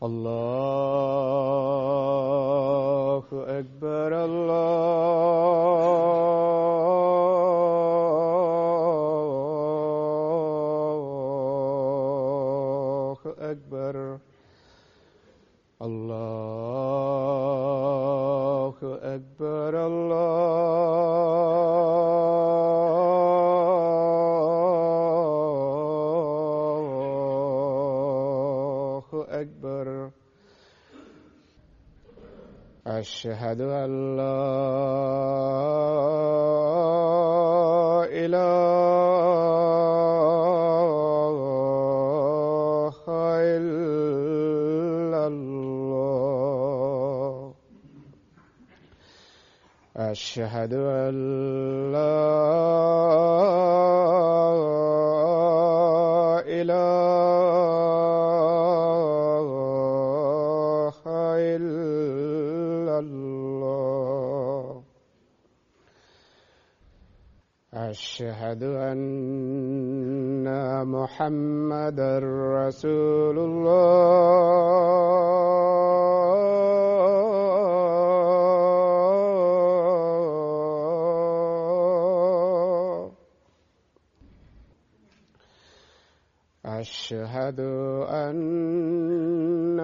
الله أكبر الله أكبر الله أكبر الله أكبر. أشهد أن لا إله إلا الله. أشهد أن لا إله إلا الله. أشهد أن محمدًا رسول الله. أشهد أن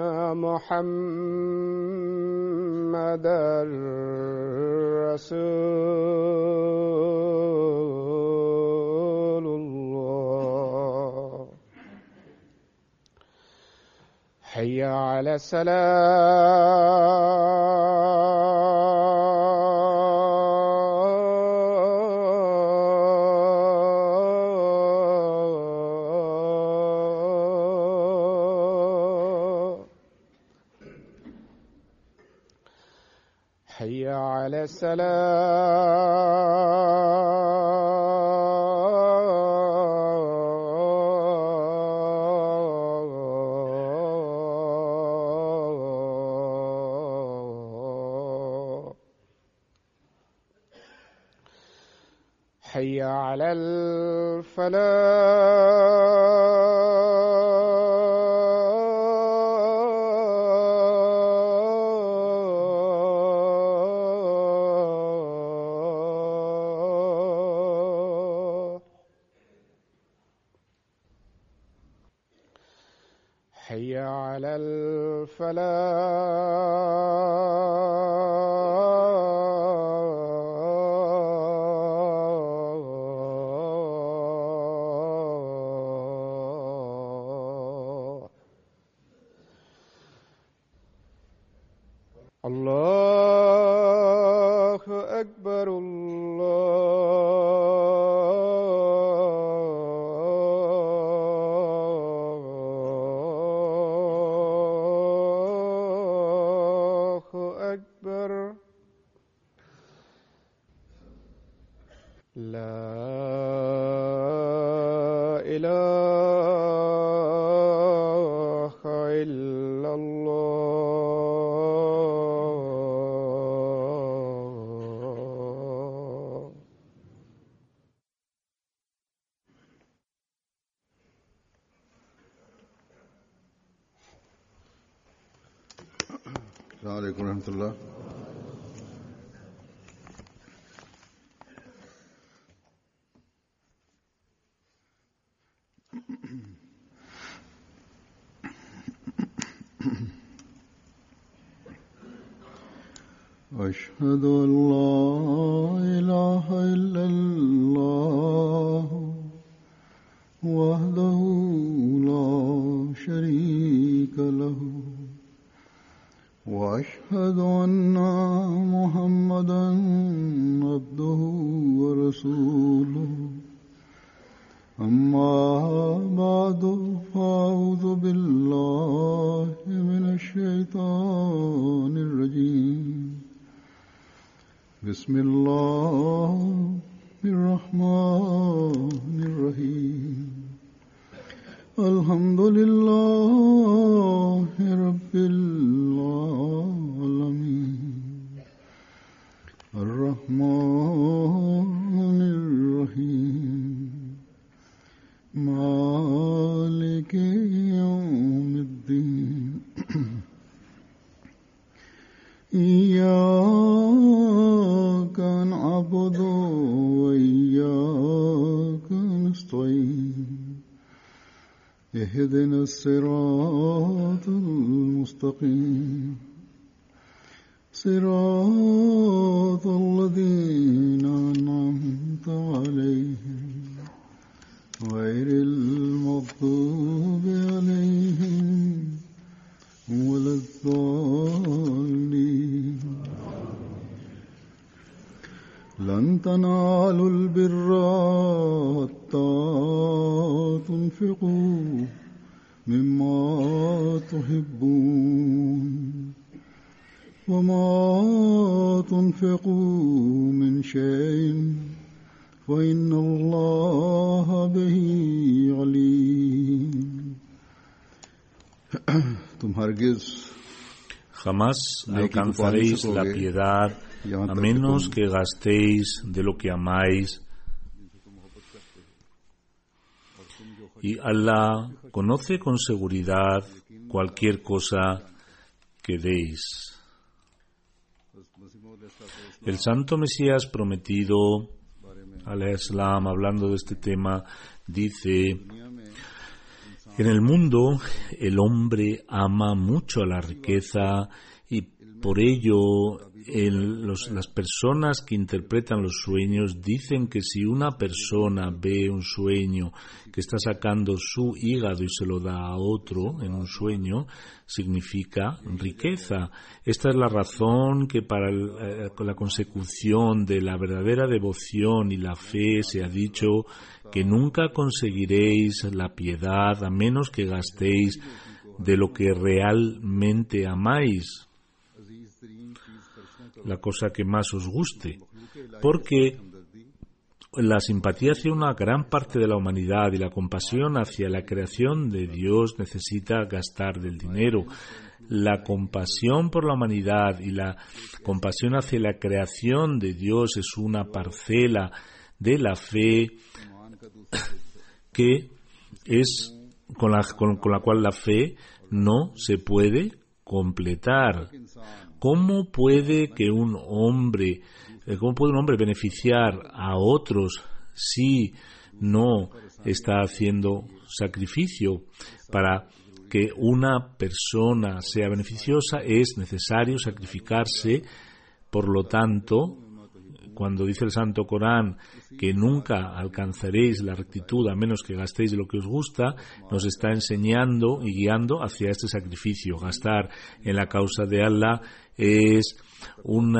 محمدًا رسول الله. حي على الصلاة. حي على السلام. حي على الفلاح. حي على الفلاح. الله أكبر الله أكبر. لا إله إلا الله. السلام عليكم ورحمة الله. أشهد أن لا إله إلا الله وحده لا شريك له وأشهد أن محمدًا عبده ورسوله. أما بعد فأعوذ بالله من الشيطان الرجيم. بسم الله الرحمن الرحيم. الحمد لله رب العالمين. الرحمن الرحيم. مالك يوم الدين. إياك نعبد وإياك نستعين اهدنا الصراط المستقيم صراط الذين أنعمت عليهم غير المغضوب عليهم ولا الضالين لن تنالوا البر حتى تنفقوا مما تحبون وما تنفقوا من شيء فإن الله به عليم. Jamás alcanzaréis la piedad a menos que gastéis de lo que amáis. Y Allah conoce con seguridad cualquier cosa que deis. El santo Mesías prometido, al-Islam, hablando de este tema, dice: en el mundo el hombre ama mucho a la riqueza y por ello las personas que interpretan los sueños dicen que si una persona ve un sueño que está sacando su hígado y se lo da a otro en un sueño, significa riqueza. Esta es la razón que para la consecución de la verdadera devoción y la fe se ha dicho que nunca conseguiréis la piedad a menos que gastéis de lo que realmente amáis, la cosa que más os guste, porque la simpatía hacia una gran parte de la humanidad y la compasión hacia la creación de Dios necesita gastar del dinero. La compasión por la humanidad y la compasión hacia la creación de Dios es una parcela de la fe que es con la cual la fe no se puede completar. ¿Cómo puede un hombre beneficiar a otros si no está haciendo sacrificio? Para que una persona sea beneficiosa es necesario sacrificarse. Por lo tanto, cuando dice el Santo Corán que nunca alcanzaréis la rectitud a menos que gastéis de lo que os gusta, nos está enseñando y guiando hacia este sacrificio. Gastar en la causa de Allah es un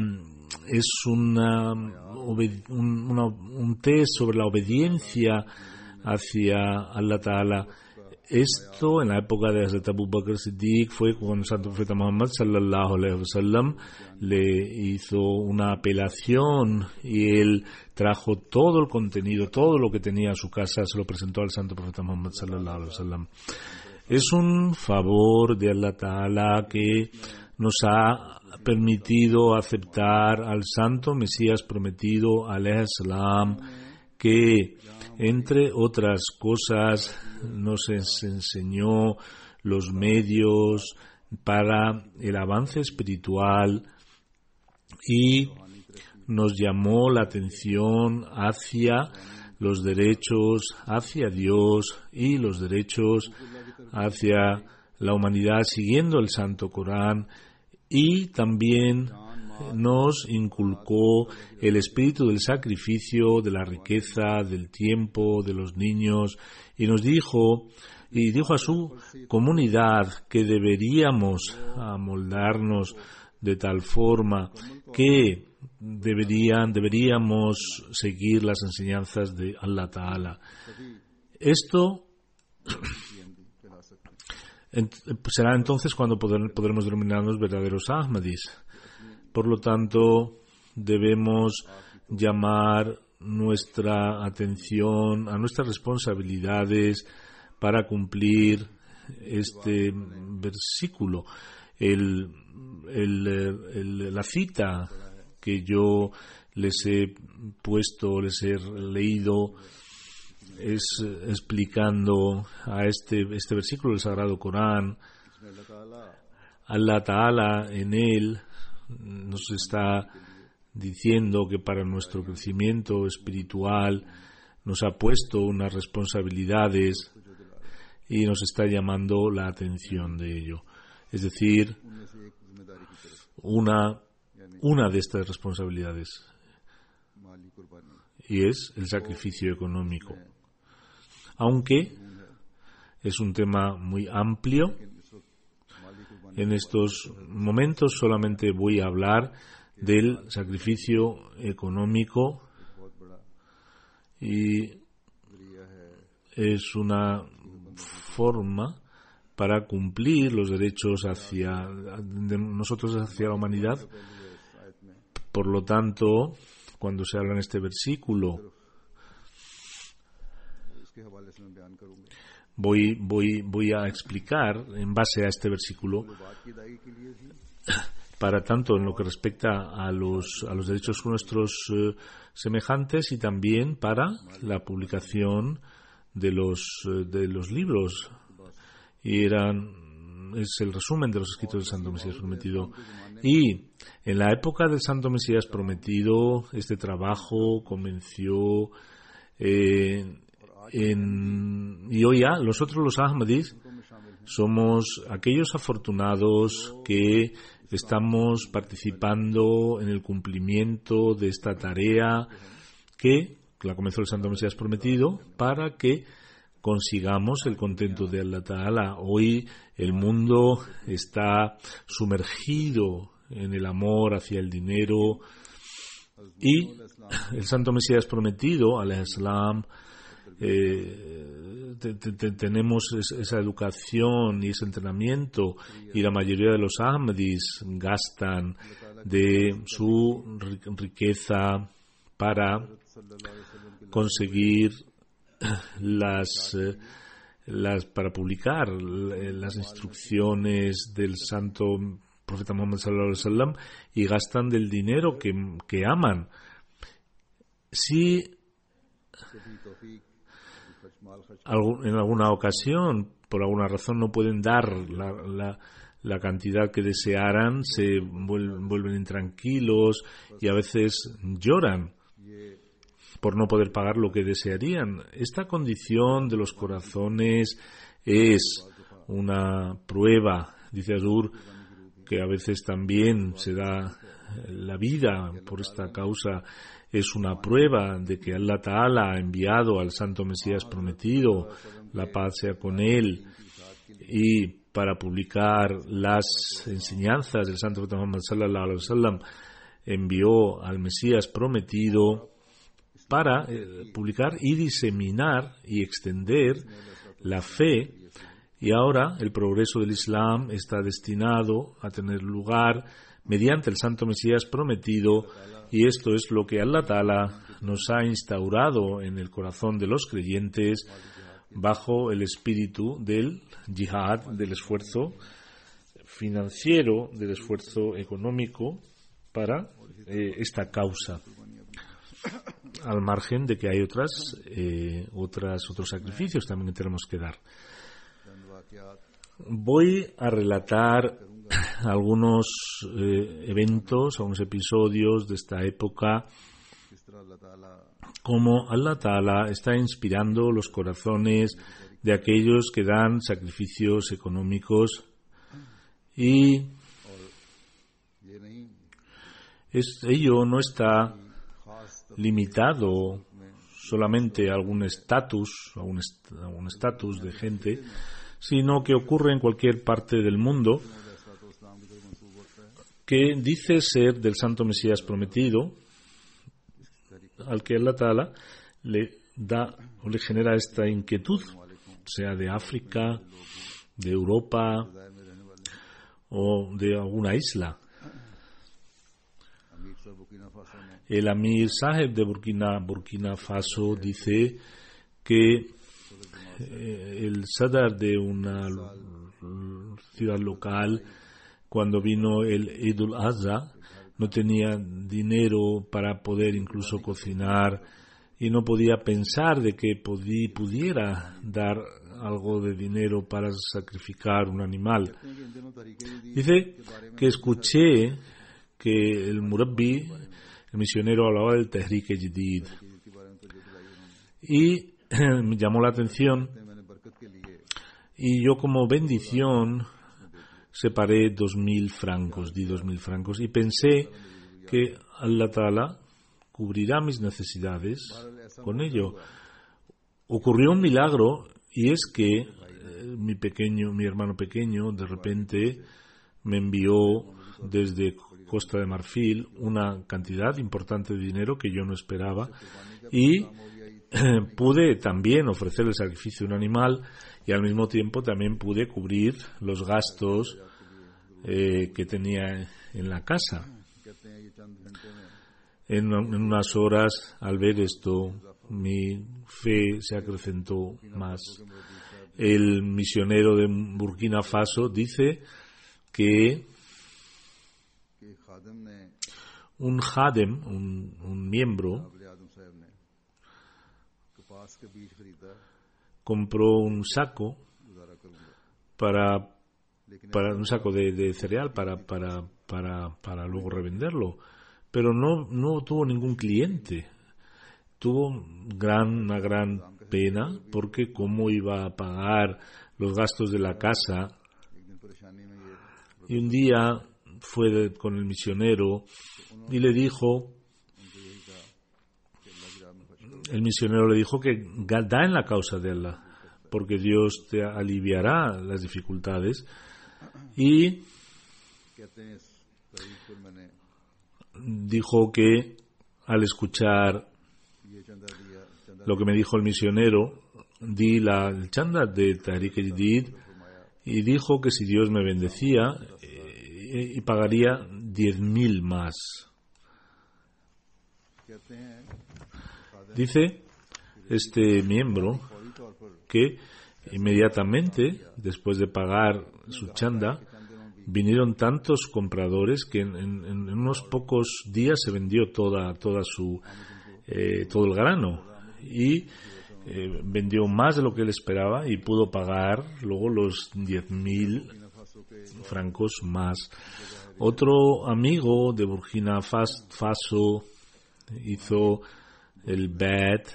test sobre la obediencia hacia Allah Ta'ala. Esto en la época de Hazrat Abu Bakr Siddiq fue cuando el Santo Profeta Muhammad sallallahu alaihi wasallam le hizo una apelación y él trajo todo el contenido, todo lo que tenía a su casa, se lo presentó al Santo Profeta Muhammad sallallahu alaihi wasallam. Es un favor de Allah Ta'ala que nos ha permitido aceptar al Santo Mesías prometido, alaihi salam, que entre otras cosas nos enseñó los medios para el avance espiritual y nos llamó la atención hacia los derechos hacia Dios y los derechos hacia la humanidad siguiendo el Santo Corán, y también nos inculcó el espíritu del sacrificio, de la riqueza, del tiempo, de los niños, y dijo a su comunidad que deberíamos amoldarnos de tal forma que deberíamos seguir las enseñanzas de Allah Ta'ala. Esto será entonces cuando podremos denominarnos verdaderos Ahmadis. Por lo tanto, debemos llamar nuestra atención a nuestras responsabilidades para cumplir este versículo. La cita que yo les he leído, es explicando a este versículo del Sagrado Corán. Allah Ta'ala en él nos está diciendo que para nuestro crecimiento espiritual nos ha puesto unas responsabilidades y nos está llamando la atención de ello. Es decir, una de estas responsabilidades, y es el sacrificio económico. Aunque es un tema muy amplio, en estos momentos solamente voy a hablar del sacrificio económico, y es una forma para cumplir los derechos de nosotros hacia la humanidad. Por lo tanto, cuando se habla en este versículo, voy a explicar en base a este versículo, para tanto en lo que respecta a los derechos de nuestros semejantes, y también para la publicación de los libros. Y es el resumen de los escritos del Santo Mesías Prometido. Y en la época del Santo Mesías Prometido, este trabajo comenzó y hoy ya nosotros los Ahmadis somos aquellos afortunados que estamos participando en el cumplimiento de esta tarea que la comenzó el Santo Mesías Prometido, para que consigamos el contento de Allah Ta'ala. Hoy el mundo está sumergido en el amor hacia el dinero, y el Santo Mesías Prometido, alayhi salam, tenemos esa educación y ese entrenamiento, y la mayoría de los Ahmadis gastan de su riqueza para conseguir para publicar las instrucciones del santo profeta Muhammad sallallahu alaihi wasallam, y gastan del dinero que aman. Si en alguna ocasión, por alguna razón, no pueden dar la cantidad que desearan, se vuelven intranquilos y a veces lloran por no poder pagar lo que desearían. Esta condición de los corazones es una prueba, dice Azur, que a veces también se da la vida por esta causa. Es una prueba de que Allah Ta'ala ha enviado al Santo Mesías Prometido, la paz sea con él, y para publicar las enseñanzas del Santo Profeta Muhammad sallallahu alaihi wasallam envió al Mesías Prometido para publicar y diseminar y extender la fe. Y ahora el progreso del Islam está destinado a tener lugar mediante el Santo Mesías Prometido, y esto es lo que Allah Ta'ala nos ha instaurado en el corazón de los creyentes bajo el espíritu del yihad, del esfuerzo financiero, del esfuerzo económico para esta causa, al margen de que hay otros sacrificios también que tenemos que dar. Voy a relatar algunos eventos, algunos episodios de esta época, como Allah Ta'ala está inspirando los corazones de aquellos que dan sacrificios económicos, y ello no está limitado solamente a algún estatus, a un estatus de gente, sino que ocurre en cualquier parte del mundo que dice ser del Santo Mesías Prometido, al que Allah Ta'ala le da o le genera esta inquietud, sea de África, de Europa o de alguna isla. El Amir Saheb de Burkina Faso dice que el Sadar de una ciudad local, cuando vino el Eid al-Adha, no tenía dinero para poder incluso cocinar, y no podía pensar de que pudiera dar algo de dinero para sacrificar un animal. Dice que escuché que el Murabbi, el misionero, hablaba del Tehrik-e-Jadid. Y me llamó la atención, y yo como bendición separé 2.000 francos, di 2.000 francos, y pensé que Allah Ta'ala cubrirá mis necesidades con ello. Ocurrió un milagro, y es que mi hermano pequeño, de repente me envió desde Costa de Marfil una cantidad importante de dinero que yo no esperaba, y pude también ofrecer el sacrificio de un animal, y al mismo tiempo también pude cubrir los gastos que tenía en la casa. En unas horas, al ver esto, mi fe se acrecentó más. El misionero de Burkina Faso dice que un Khadem, un miembro, compró un saco para un saco de cereal para luego revenderlo, pero no tuvo ningún cliente. Tuvo una gran pena, porque cómo iba a pagar los gastos de la casa. Y un día fue con el misionero y le dijo, el misionero le dijo que da en la causa de Allah, porque Dios te aliviará las dificultades. Y dijo que al escuchar lo que me dijo el misionero, di el chanda de Tehrik-e-Jadid, y dijo que si Dios me bendecía, y pagaría 10.000 más. Dice este miembro que inmediatamente después de pagar su chanda vinieron tantos compradores que en unos pocos días se vendió todo el grano, y vendió más de lo que él esperaba y pudo pagar luego los 10.000 francos más. Otro amigo de Burkina Faso hizo el Bet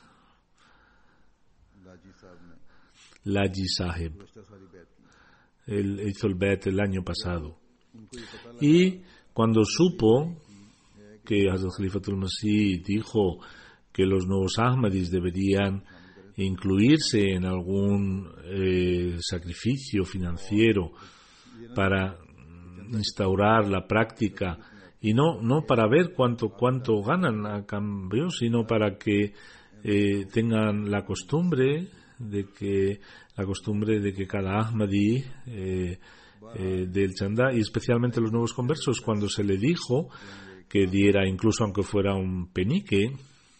Laji Sahib. Él hizo el Bet el año pasado. Y cuando supo que Hazrat Khalifatul Masih dijo que los nuevos Ahmadis deberían incluirse en algún sacrificio financiero para instaurar la práctica, y no para ver cuánto ganan a cambio, sino para que tengan la costumbre de que cada Ahmadi del chanda, y especialmente los nuevos conversos, cuando se le dijo que diera, incluso aunque fuera un penique,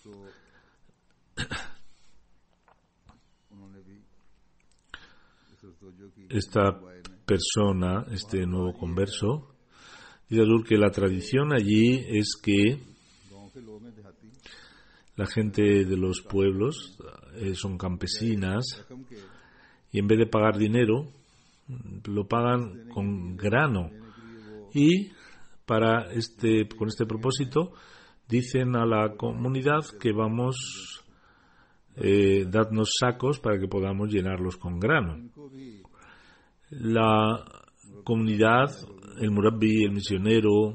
esta persona, este nuevo converso, dice que la tradición allí es que la gente de los pueblos son campesinas, y en vez de pagar dinero lo pagan con grano, y con este propósito dicen a la comunidad que vamos dadnos sacos para que podamos llenarlos con grano. La comunidad, el Murabbi, el misionero,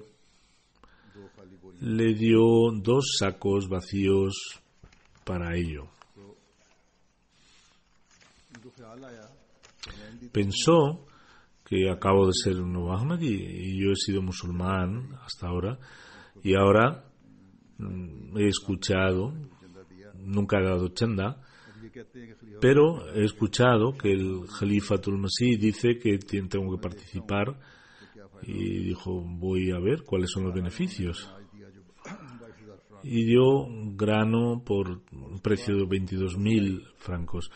le dio 2 sacos vacíos para ello. Pensó que acabo de ser un nuevo Ahmad y yo he sido musulmán hasta ahora, y ahora he escuchado, nunca he dado chanda, pero he escuchado que el Khalifatul Masih dice que tengo que participar, y dijo, voy a ver cuáles son los beneficios, y dio grano por un precio de 22.000 francos.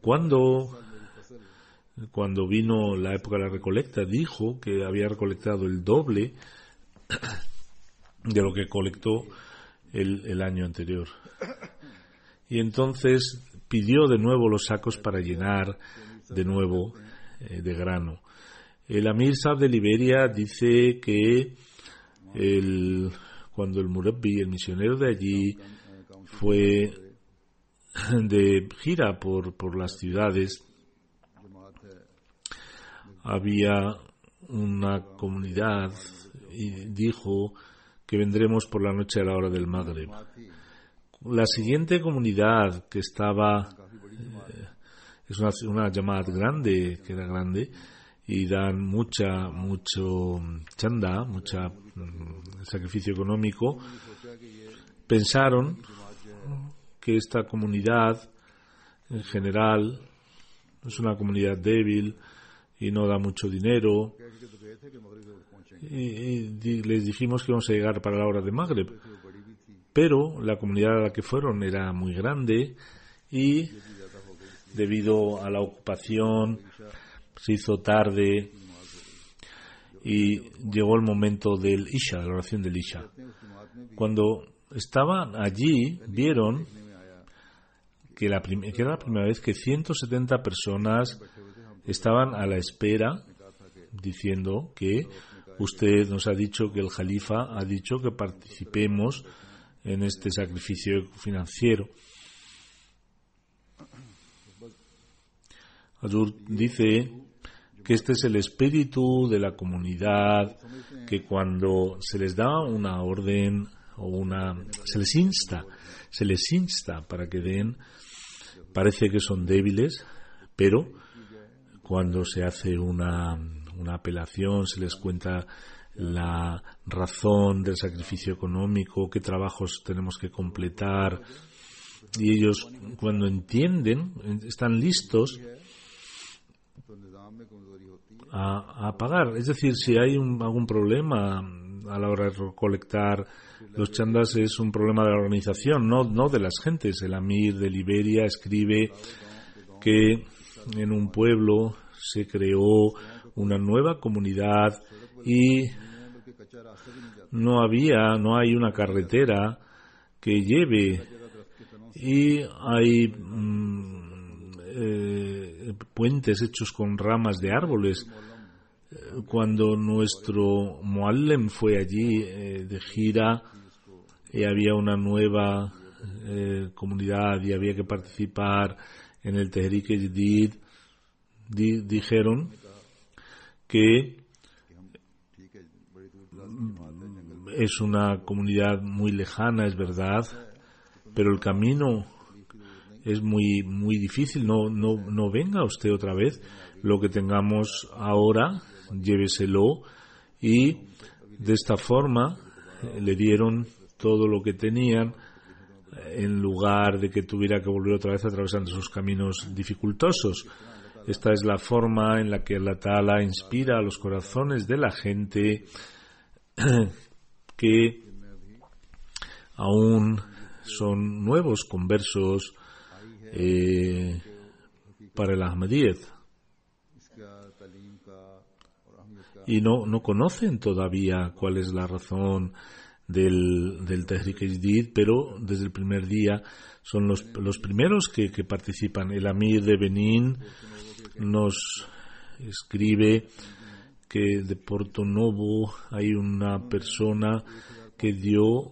Cuando vino la época de la recolecta, dijo que había recolectado el doble de lo que colectó el año anterior. Y entonces pidió de nuevo los sacos para llenar de nuevo de grano. El Amir Saab de Liberia dice que cuando el Murabbi, el misionero de allí, fue de gira por las ciudades, había una comunidad y dijo que vendremos por la noche a la hora del Magreb. La siguiente comunidad que estaba es una Jamaat grande, que era grande, y dan mucho chanda, mucha sacrificio económico. Pensaron que esta comunidad en general es una comunidad débil y no da mucho dinero, y les dijimos que íbamos a llegar para la hora de Magreb, pero la comunidad a la que fueron era muy grande y debido a la ocupación se hizo tarde y llegó el momento del Isha, de la oración del Isha. Cuando estaban allí vieron que era la primera vez que 170 personas estaban a la espera diciendo que usted nos ha dicho que el Jalifa ha dicho que participemos en este sacrificio financiero. Hazur dice que este es el espíritu de la comunidad, que cuando se les da una orden o se les insta para que den, parece que son débiles, pero cuando se hace una apelación, se les cuenta la razón del sacrificio económico, qué trabajos tenemos que completar, y ellos cuando entienden, están listos a pagar. Es decir, si hay algún problema a la hora de recolectar los chandas, es un problema de la organización, no de las gentes. El Amir de Liberia escribe que en un pueblo se creó una nueva comunidad y no hay una carretera que lleve, y hay puentes hechos con ramas de árboles. Cuando nuestro Muallem fue allí de gira y había una nueva comunidad y había que participar en el Tehrik Jadid, dijeron que es una comunidad muy lejana, es verdad, pero el camino es muy muy difícil. No venga usted otra vez. Lo que tengamos ahora, lléveselo. Y de esta forma le dieron todo lo que tenían, en lugar de que tuviera que volver otra vez atravesando esos caminos dificultosos. Esta es la forma en la que Allah Ta'ala inspira a los corazones de la gente que aún son nuevos conversos para el Ahmadiyyat y no conocen todavía cuál es la razón del Tehrik Jadid, pero desde el primer día son los primeros que participan. El Amir de Benín nos escribe que de Porto Novo hay una persona que dio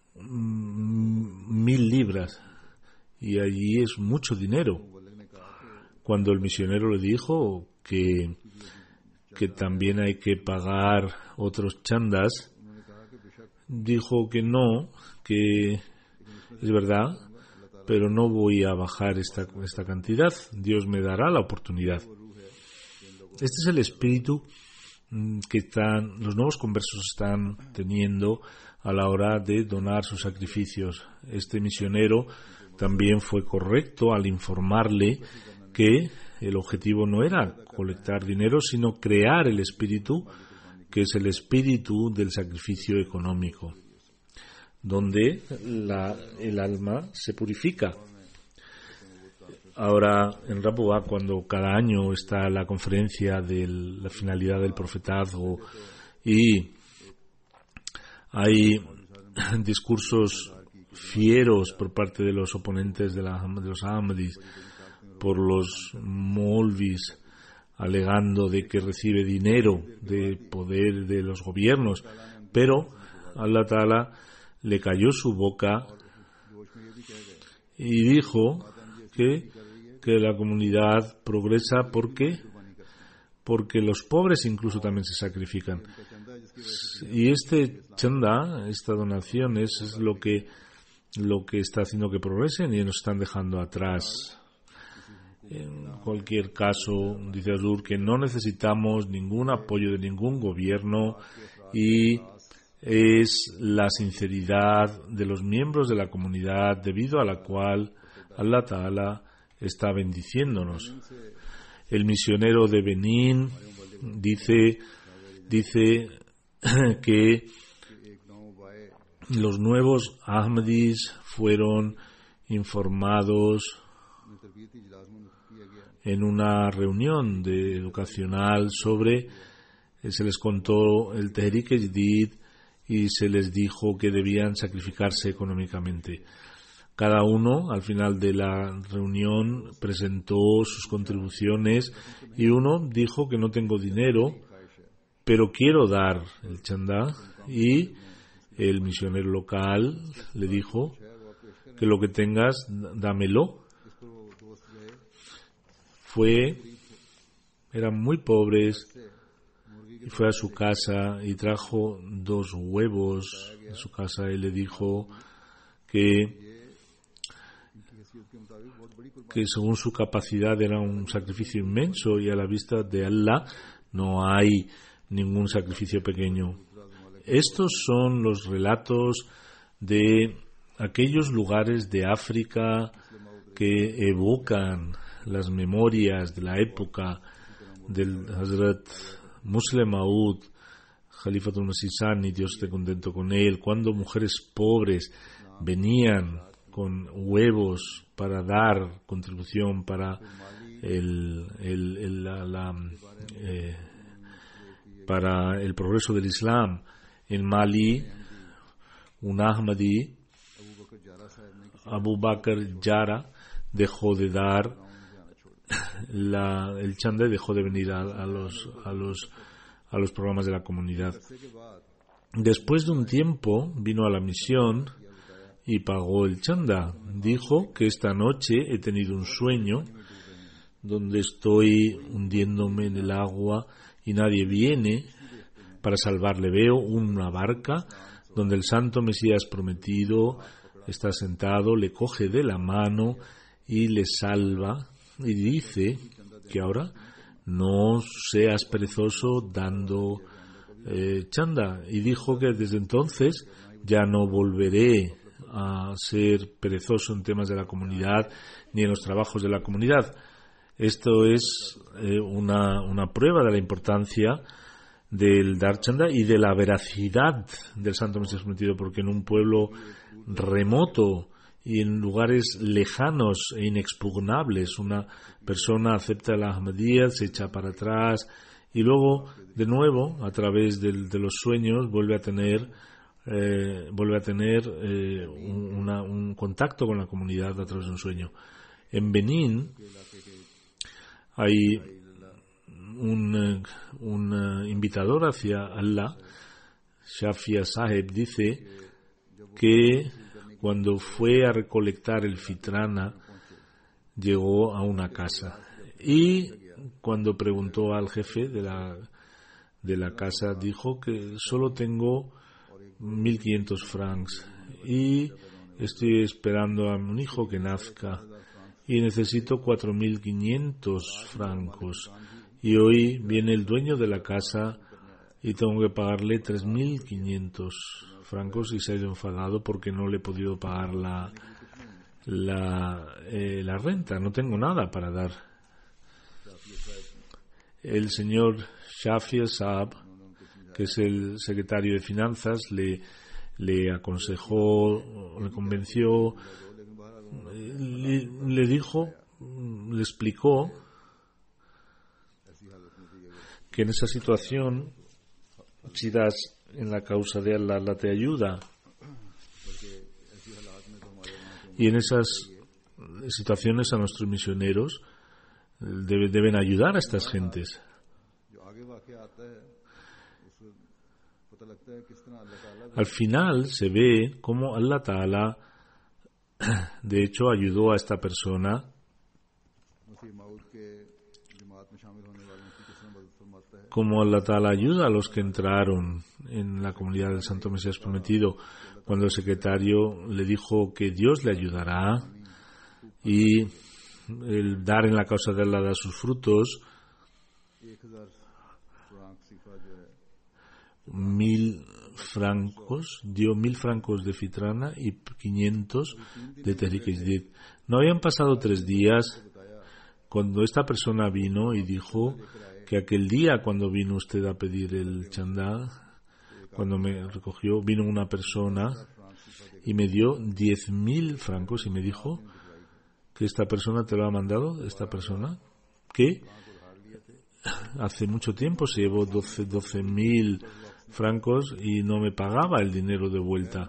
1,000 libras, y allí es mucho dinero. Cuando el misionero le dijo que también hay que pagar otros chandas, dijo que no, que es verdad, pero no voy a bajar esta cantidad. Dios me dará la oportunidad. Este es el espíritu que los nuevos conversos están teniendo a la hora de donar sus sacrificios. Este misionero también fue correcto al informarle que el objetivo no era colectar dinero, sino crear el espíritu, que es el espíritu del sacrificio económico, donde el alma se purifica. Ahora en Raboah, cuando cada año está la conferencia de la finalidad del profetazgo y hay discursos fieros por parte de los oponentes de los Ahmadis, por los Molvis, alegando de que recibe dinero de poder de los gobiernos, pero Allah Ta'ala le cayó su boca y dijo que la comunidad progresa porque los pobres incluso también se sacrifican. Y este chanda, esta donación es lo que está haciendo que progresen y nos están dejando atrás. En cualquier caso, dice Azur, que no necesitamos ningún apoyo de ningún gobierno y es la sinceridad de los miembros de la comunidad debido a la cual Allah Ta'ala está bendiciéndonos. El misionero de Benín dice que los nuevos Ahmadis fueron informados en una reunión educacional se les contó el Tehrik Jadid y se les dijo que debían sacrificarse económicamente. Cada uno, al final de la reunión, presentó sus contribuciones y uno dijo que no tengo dinero, pero quiero dar el chanda, y el misionero local le dijo que lo que tengas, dámelo. Eran muy pobres, y fue a su casa y trajo 2 huevos de su casa y le dijo que según su capacidad era un sacrificio inmenso y a la vista de Allah no hay ningún sacrificio pequeño. Estos son los relatos de aquellos lugares de África que evocan las memorias de la época del Hazrat Musleh Maud, Khalifatul Masih Sani, Dios esté contento con él, cuando mujeres pobres venían con huevos para dar contribución para para el progreso del Islam. En Mali, un Ahmadi, Abu Bakr Jara, dejó de dar el chanda y dejó de venir a los programas de la comunidad. Después de un tiempo vino a la misión y pagó el chanda. Dijo que esta noche he tenido un sueño donde estoy hundiéndome en el agua y nadie viene para salvarle. Veo una barca donde el santo Mesías prometido está sentado, le coge de la mano y le salva y dice que ahora no seas perezoso dando chanda. Y dijo que desde entonces ya no volveré a ser perezoso en temas de la comunidad ni en los trabajos de la comunidad. Esto es una prueba de la importancia del dar chanda y de la veracidad del santo Mesías prometido, porque en un pueblo remoto y en lugares lejanos e inexpugnables una persona acepta la Ahmadiyya, se echa para atrás y luego de nuevo a través de los sueños vuelve a tener un contacto con la comunidad a través de un sueño. En Benín hay un invitador hacia Allah, Shafia Saheb, dice que cuando fue a recolectar el fitrana llegó a una casa y cuando preguntó al jefe de la casa dijo que solo tengo 1.500 francs y estoy esperando a un hijo que nazca y necesito 4.500 francos y hoy viene el dueño de la casa y tengo que pagarle 3.500 francos y se ha enfadado porque no le he podido pagar la renta, no tengo nada para dar. El señor Shafia Saab, que es el secretario de Finanzas, le aconsejó, le convenció, le dijo, le explicó que en esa situación, si das en la causa de Allah, Allah te ayuda. Y en esas situaciones a nuestros misioneros deben ayudar a estas gentes. Al final se ve cómo Allah Ta'ala de hecho ayudó a esta persona, como Allah Ta'ala ayuda a los que entraron en la comunidad del Santo Mesías Prometido, cuando el secretario le dijo que Dios le ayudará y el dar en la causa de Allah da sus frutos. 1.000 francos, dio 1.000 francos de fitrana y 500 de Tehrik Jadid. No habían pasado 3 días cuando esta persona vino y dijo que aquel día cuando vino usted a pedir el chandá, cuando me recogió, vino una persona y me dio 10.000 francos y me dijo que esta persona te lo ha mandado, esta persona, que hace mucho tiempo se llevó 12.000 francos y no me pagaba el dinero de vuelta.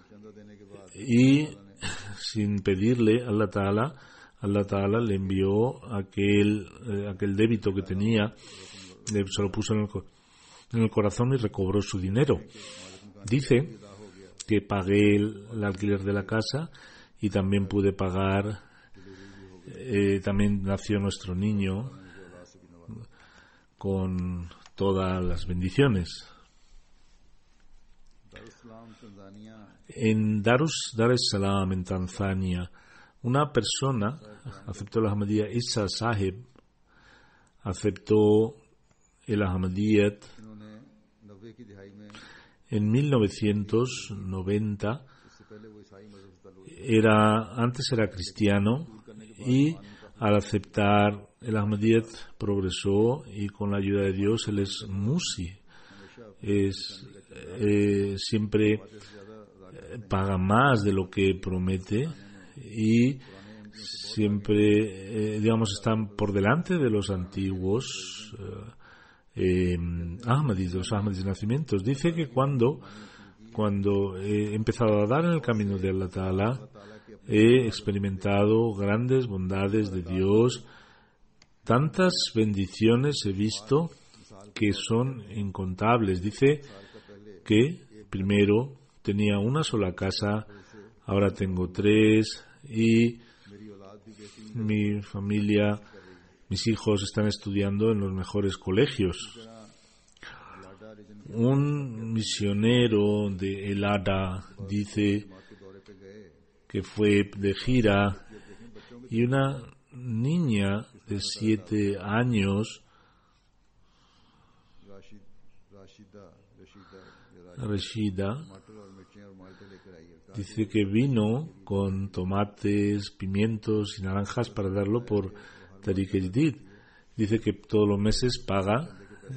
Y sin pedirle, Allah Ta'ala le envió aquel débito que tenía, se lo puso en el corazón y recobró su dinero. Dice que pagué el alquiler de la casa y también pude pagar, también nació nuestro niño con todas las bendiciones. En Dar es Salaam, en Tanzania, una persona aceptó el Ahmadiyya. Isa Sahib aceptó el Ahmadiyyat en 1990. Antes era cristiano y al aceptar el Ahmadiyyat progresó y con la ayuda de Dios él es musi. Siempre paga más de lo que promete y siempre, están por delante de los antiguos Ahmadis, de los Ahmadis de nacimientos. Dice que cuando he empezado a dar en el camino de Allah Ta'ala, he experimentado grandes bondades de Dios, tantas bendiciones he visto que son incontables. Dice que primero tenía una sola casa, ahora tengo 3 y mi familia, mis hijos están estudiando en los mejores colegios. Un misionero de El Ada dice que fue de gira y una niña de 7 años, Rashida, dice que vino con tomates, pimientos y naranjas para darlo por Tehrik Jadid. Dice que todos los meses paga.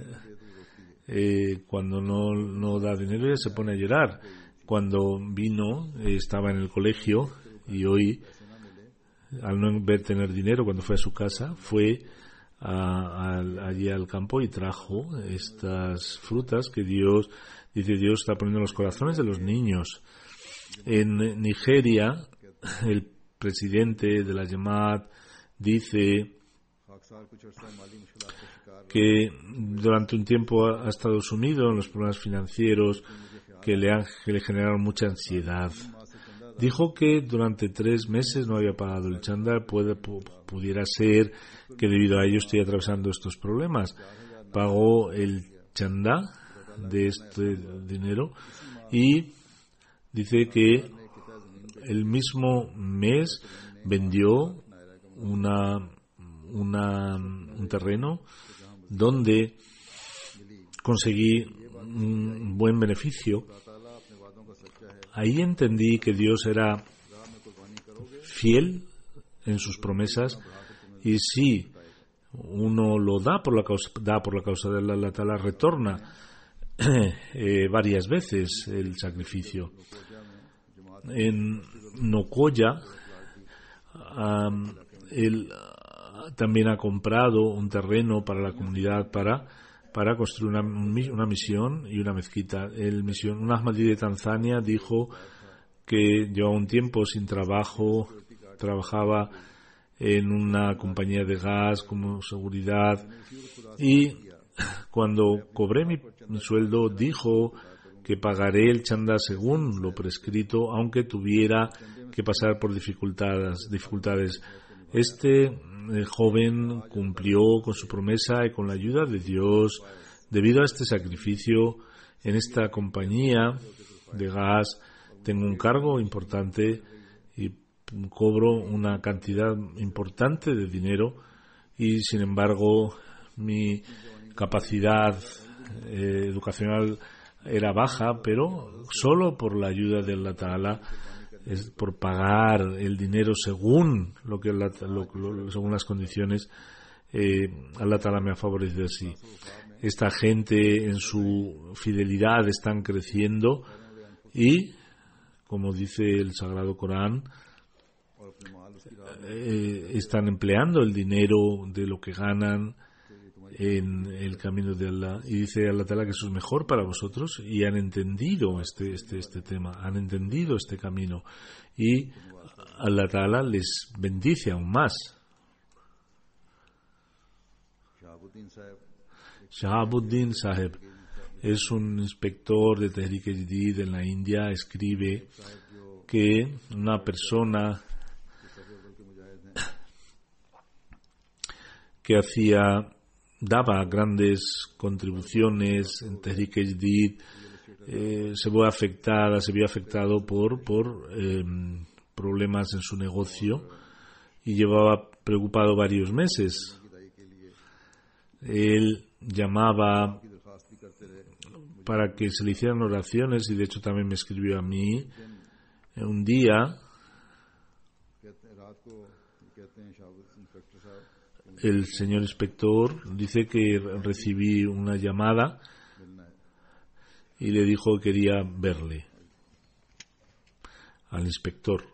Cuando no da dinero ya se pone a llorar. Cuando vino estaba en el colegio y hoy, al no tener dinero, cuando fue a su casa, fue allí al campo y trajo estas frutas que Dios está poniendo en los corazones de los niños. En Nigeria, el presidente de la Jamaat dice que durante un tiempo ha estado sumido en los problemas financieros que le generaron mucha ansiedad. Dijo que durante 3 meses no había pagado el chandá. Pudiera ser que debido a ello estoy atravesando estos problemas. Pagó el chandá de este dinero y dice que el mismo mes vendió un terreno donde conseguí un buen beneficio. Ahí entendí que Dios era fiel en sus promesas y si uno lo da por la causa de Allah Ta'ala, retorna varias veces el sacrificio. En Nokoya, él también ha comprado un terreno para la comunidad para construir una misión y una mezquita. Un Ahmadí de Tanzania dijo que llevaba un tiempo sin trabajo, trabajaba en una compañía de gas como seguridad y cuando cobré mi sueldo dijo que pagaré el chanda según lo prescrito, aunque tuviera que pasar por dificultades. Este joven cumplió con su promesa y con la ayuda de Dios. Debido a este sacrificio, en esta compañía de gas tengo un cargo importante y cobro una cantidad importante de dinero, y sin embargo mi capacidad educacional era baja, pero solo por la ayuda de Allah Ta'ala, por pagar el dinero según según las condiciones, Allah Ta'ala me ha favorecido así. Esta gente en su fidelidad están creciendo y, como dice el Sagrado Corán, están empleando el dinero de lo que ganan en el camino de Allah, y dice Allah Ta'ala que eso es mejor para vosotros, y han entendido este tema, han entendido este camino, y Allah Ta'ala les bendice aún más. Shahabuddin Saheb es un inspector de Tehrik-e-Jadid en la India. Escribe que una persona que daba grandes contribuciones en Tehrik-e-Jadid se vio afectado por problemas en su negocio y llevaba preocupado varios meses. Él llamaba para que se le hicieran oraciones, y de hecho también me escribió a mí. Un día el señor inspector dice que recibí una llamada y le dijo que quería verle al inspector.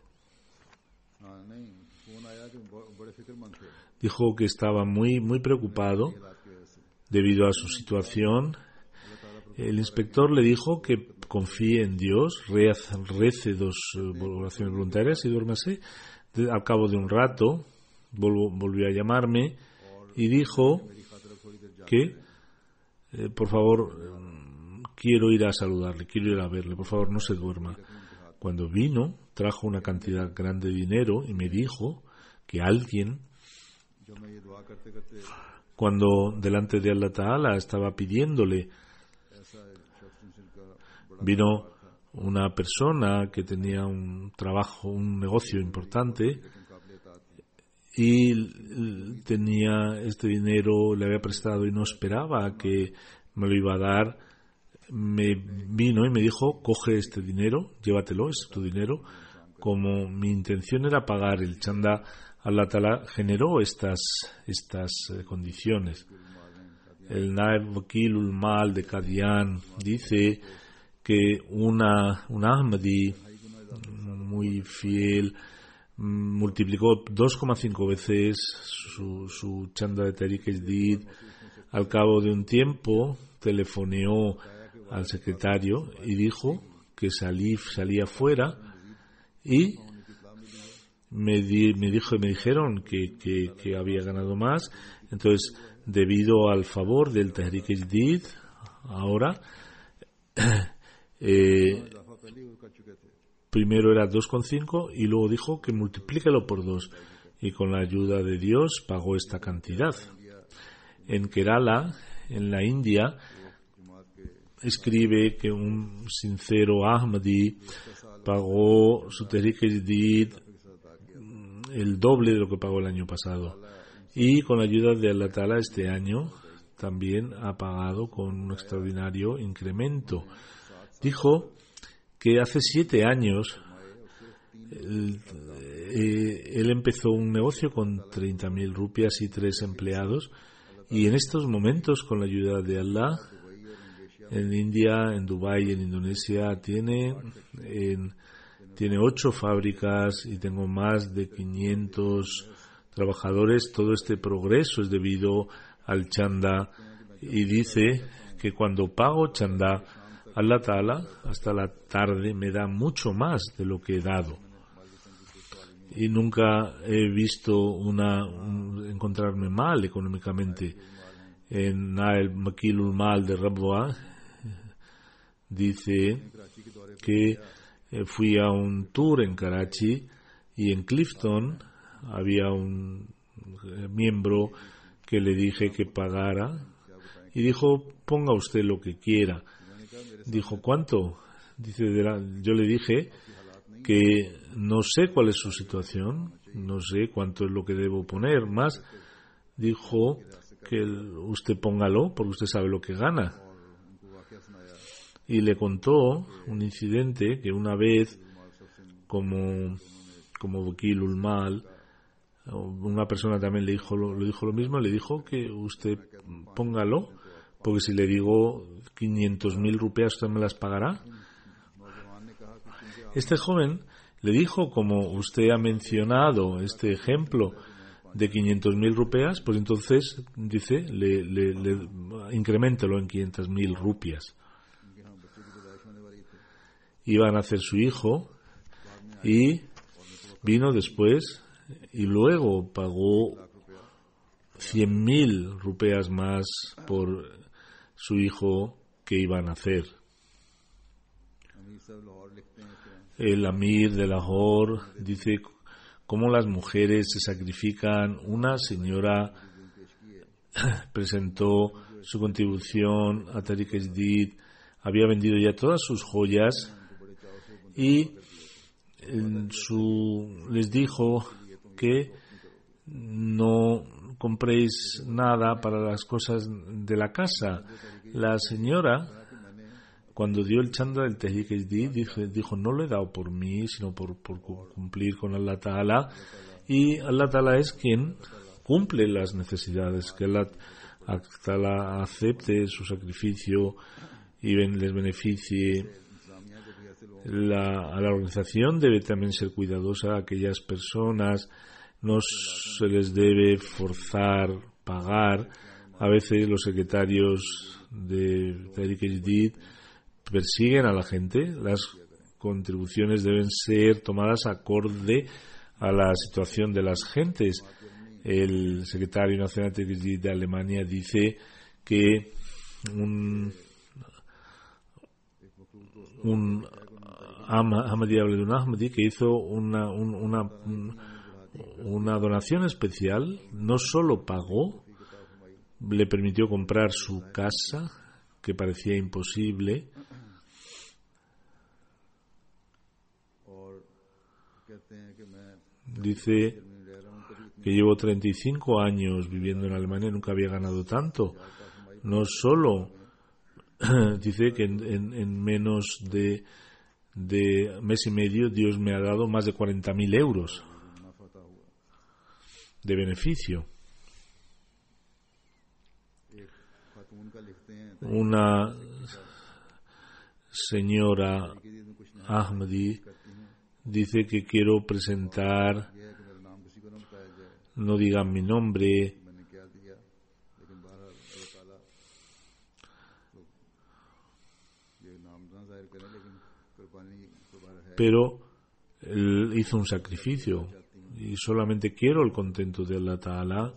Dijo que estaba muy preocupado debido a su situación. El inspector le dijo que confíe en Dios, rece 2 oraciones voluntarias y duérmase. Al cabo de un rato volvió a llamarme y dijo que por favor, quiero ir a saludarle, quiero ir a verle, por favor no se duerma. Cuando vino, trajo una cantidad grande de dinero y me dijo que alguien, cuando delante de Allah Ta'ala estaba pidiéndole, vino una persona que tenía un trabajo, un negocio importante, y tenía este dinero, le había prestado y no esperaba que me lo iba a dar. Me vino y me dijo: coge este dinero, llévatelo, es tu dinero. Como mi intención era pagar el chanda, Allah Ta'ala generó estas condiciones. El Naib Wakil ul Mal de Qadian dice que un Ahmadi muy fiel multiplicó 2,5 veces su chanda de Tehrik-e-Jadid. Al cabo de un tiempo telefoneó al secretario y dijo que salía fuera, y me dijeron que había ganado más. Entonces, debido al favor del Tehrik-e-Jadid, ahora primero era 2,5 y luego dijo que multiplícalo por 2, y con la ayuda de Dios pagó esta cantidad. En Kerala, en la India, escribe que un sincero Ahmadi pagó su Tehrik-e-Jadid el doble de lo que pagó el año pasado, y con la ayuda de Allah Ta'ala este año también ha pagado con un extraordinario incremento. Dijo que hace 7 años él empezó un negocio con 30.000 rupias y 3 empleados, y en estos momentos, con la ayuda de Allah, en India, en Dubái y en Indonesia tiene 8 fábricas y tengo más de 500 trabajadores. Todo este progreso es debido al chanda, y dice que cuando pago chanda, Allah Ta'ala hasta la tarde me da mucho más de lo que he dado, y nunca he visto encontrarme mal económicamente. En el Wakil ul Mal de Rabwa dice que fui a un tour en Karachi y en Clifton había un miembro que le dije que pagara y dijo, ponga usted lo que quiera. Dijo, ¿cuánto? Dice, yo le dije que no sé cuál es su situación, no sé cuánto es lo que debo poner más. Dijo que usted póngalo porque usted sabe lo que gana. Y le contó un incidente que una vez como Wakilul Mal, una persona también le dijo lo mismo, le dijo que usted póngalo porque si le digo 500,000 rupias usted me las pagará. Este joven le dijo, como usted ha mencionado este ejemplo de 500,000 rupias, pues entonces dice, le increméntelo en 500,000 rupias. Iba a nacer su hijo y vino después y luego pagó 100,000 rupias más por su hijo que iba a nacer. El Amir de Lahore dice cómo las mujeres se sacrifican. Una señora presentó su contribución a Tariq-e-Jadid, había vendido ya todas sus joyas y les dijo que no compréis nada para las cosas de la casa. La señora, cuando dio el chanda del Tariq-e-Jadid, dijo, no lo he dado por mí, sino por cumplir con Allah Ta'ala. Y Allah Ta'ala es quien cumple las necesidades, que Allah Ta'ala acepte su sacrificio y les beneficie. A la organización debe también ser cuidadosa. A aquellas personas no se les debe forzar pagar. A veces los secretarios de Tariq-e-Jadid persiguen a la gente. Las contribuciones deben ser tomadas acorde a la situación de las gentes. El secretario nacional de Alemania dice que un Ahmadi Ahmadi que hizo una donación especial, no solo pagó, le permitió comprar su casa, que parecía imposible. Dice que llevo 35 años viviendo en Alemania y nunca había ganado tanto. No solo dice que en menos de mes y medio Dios me ha dado más de 40,000 euros de beneficio. Una señora Ahmadi dice que quiero presentar, no digan mi nombre, pero él hizo un sacrificio y solamente quiero el contento de Allah Ta'ala,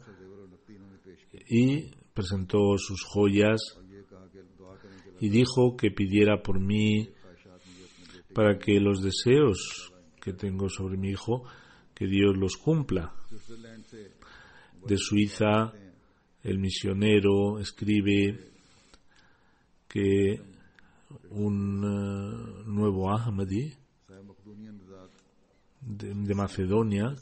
y presentó sus joyas y dijo que pidiera por mí para que los deseos que tengo sobre mi hijo, que Dios los cumpla. De Suiza, el misionero escribe que un nuevo Ahmadi de Macedonia,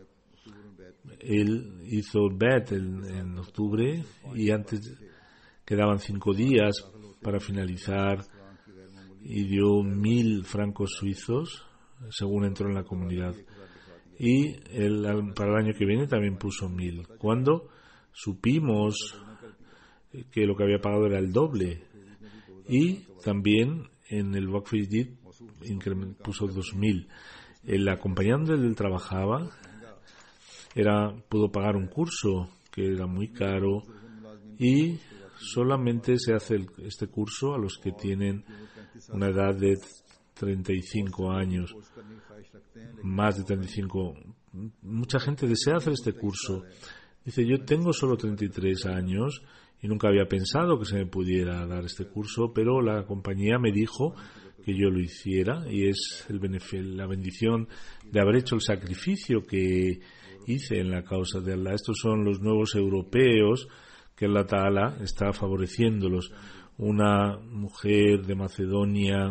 él hizo Bet en octubre y antes quedaban 5 días para finalizar y dio 1,000 francos suizos según entró en la comunidad, y para el año que viene también puso 1,000. Cuando supimos que lo que había pagado era el doble, y también en el Waqf Jadid puso 2,000. El acompañante donde él trabajaba pudo pagar un curso que era muy caro, y solamente se hace este curso a los que tienen una edad de 35 años, más de 35. Mucha gente desea hacer este curso. Dice, yo tengo solo 33 años y nunca había pensado que se me pudiera dar este curso, pero la compañía me dijo que yo lo hiciera, y es la bendición de haber hecho el sacrificio que hice en la causa de Allah. Estos son los nuevos europeos que Allah Ta'ala está favoreciéndolos. Una mujer de Macedonia,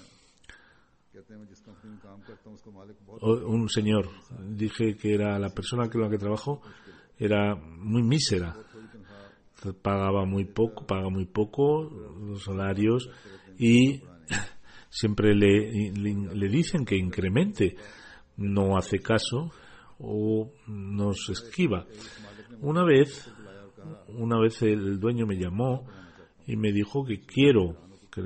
un señor, dije que era la persona con la que trabajo, era muy mísera, paga muy poco los salarios, y siempre le dicen que incremente, no hace caso o nos esquiva. Una vez el dueño me llamó y me dijo que quiero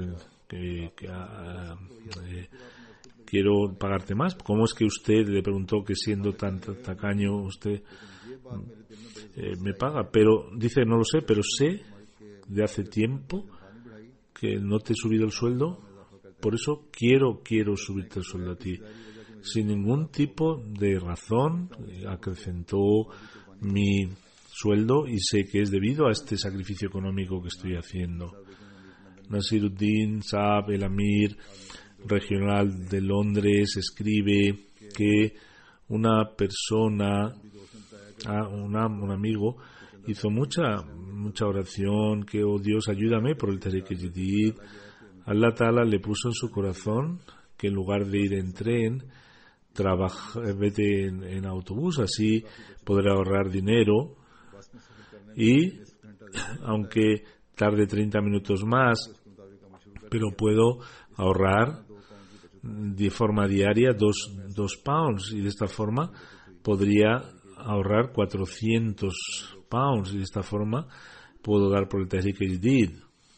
pagarte más. ¿Cómo es que usted, le preguntó, que siendo tan tacaño usted me paga? Pero dice, no lo sé, pero sé de hace tiempo que no te he subido el sueldo, por eso quiero subirte el sueldo a ti. Sin ningún tipo de razón acrecentó mi sueldo, y sé que es debido a este sacrificio económico que estoy haciendo. Nasiruddin Saab, el Amir regional de Londres, escribe que una persona, un amigo, hizo mucha oración, que, oh Dios, ayúdame por el Tahrik Jadid. Allah Ta'ala le puso en su corazón que en lugar de ir en tren, vete en autobús, así podrá ahorrar dinero, y aunque tarde 30 minutos más, pero puedo ahorrar de forma diaria 2 pounds, y de esta forma podría ahorrar 400 pounds, y de esta forma puedo dar por el Tahrik Jadid.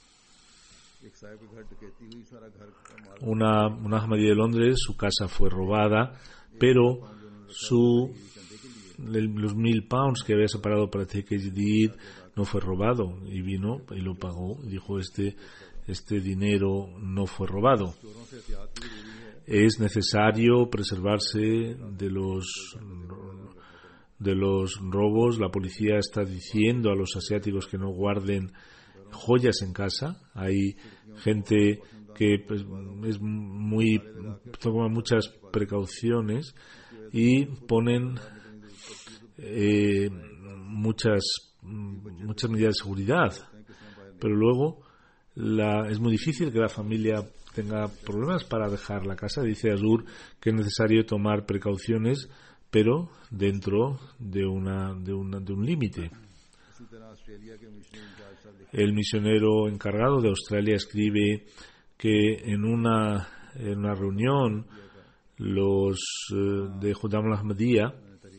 Una Ahmadí de Londres, su casa fue robada, pero los 1,000 pounds que había separado para Tahrik Jadid no fue robado, y vino y lo pagó. Dijo, este dinero no fue robado. Es necesario preservarse de los robos. La policía está diciendo a los asiáticos que no guarden joyas en casa. Hay gente que toma muchas precauciones y ponen muchas medidas de seguridad, pero luego es muy difícil que la familia tenga problemas para dejar la casa. Dice Azur que es necesario tomar precauciones, pero dentro de un límite. El misionero encargado de Australia escribe que en una reunión los de Judam al-Ahmadiyya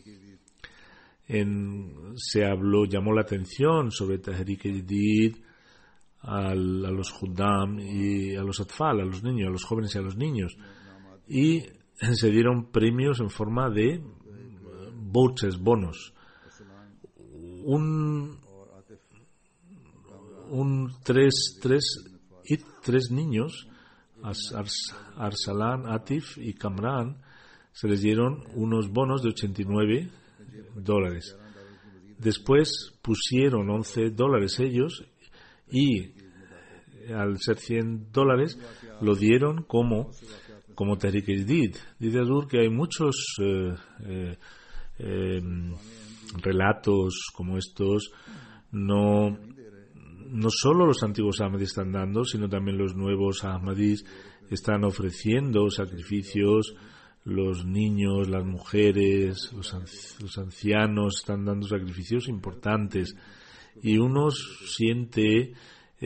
llamó la atención sobre Tahrik Jadid a los Judam y a los Atfal, a los niños, a los jóvenes y a los niños, y se dieron premios en forma de vouchers, bonos. Tres niños, Arsalan, Atif y Kamran, se les dieron unos bonos de $89. Después pusieron $11 ellos, y al ser $100 lo dieron como Tahrik Jadid. Dice Azur que hay muchos relatos como estos. No solo los antiguos Ahmadis están dando, sino también los nuevos Ahmadis están ofreciendo sacrificios. Los niños, las mujeres, los ancianos están dando sacrificios importantes, y uno siente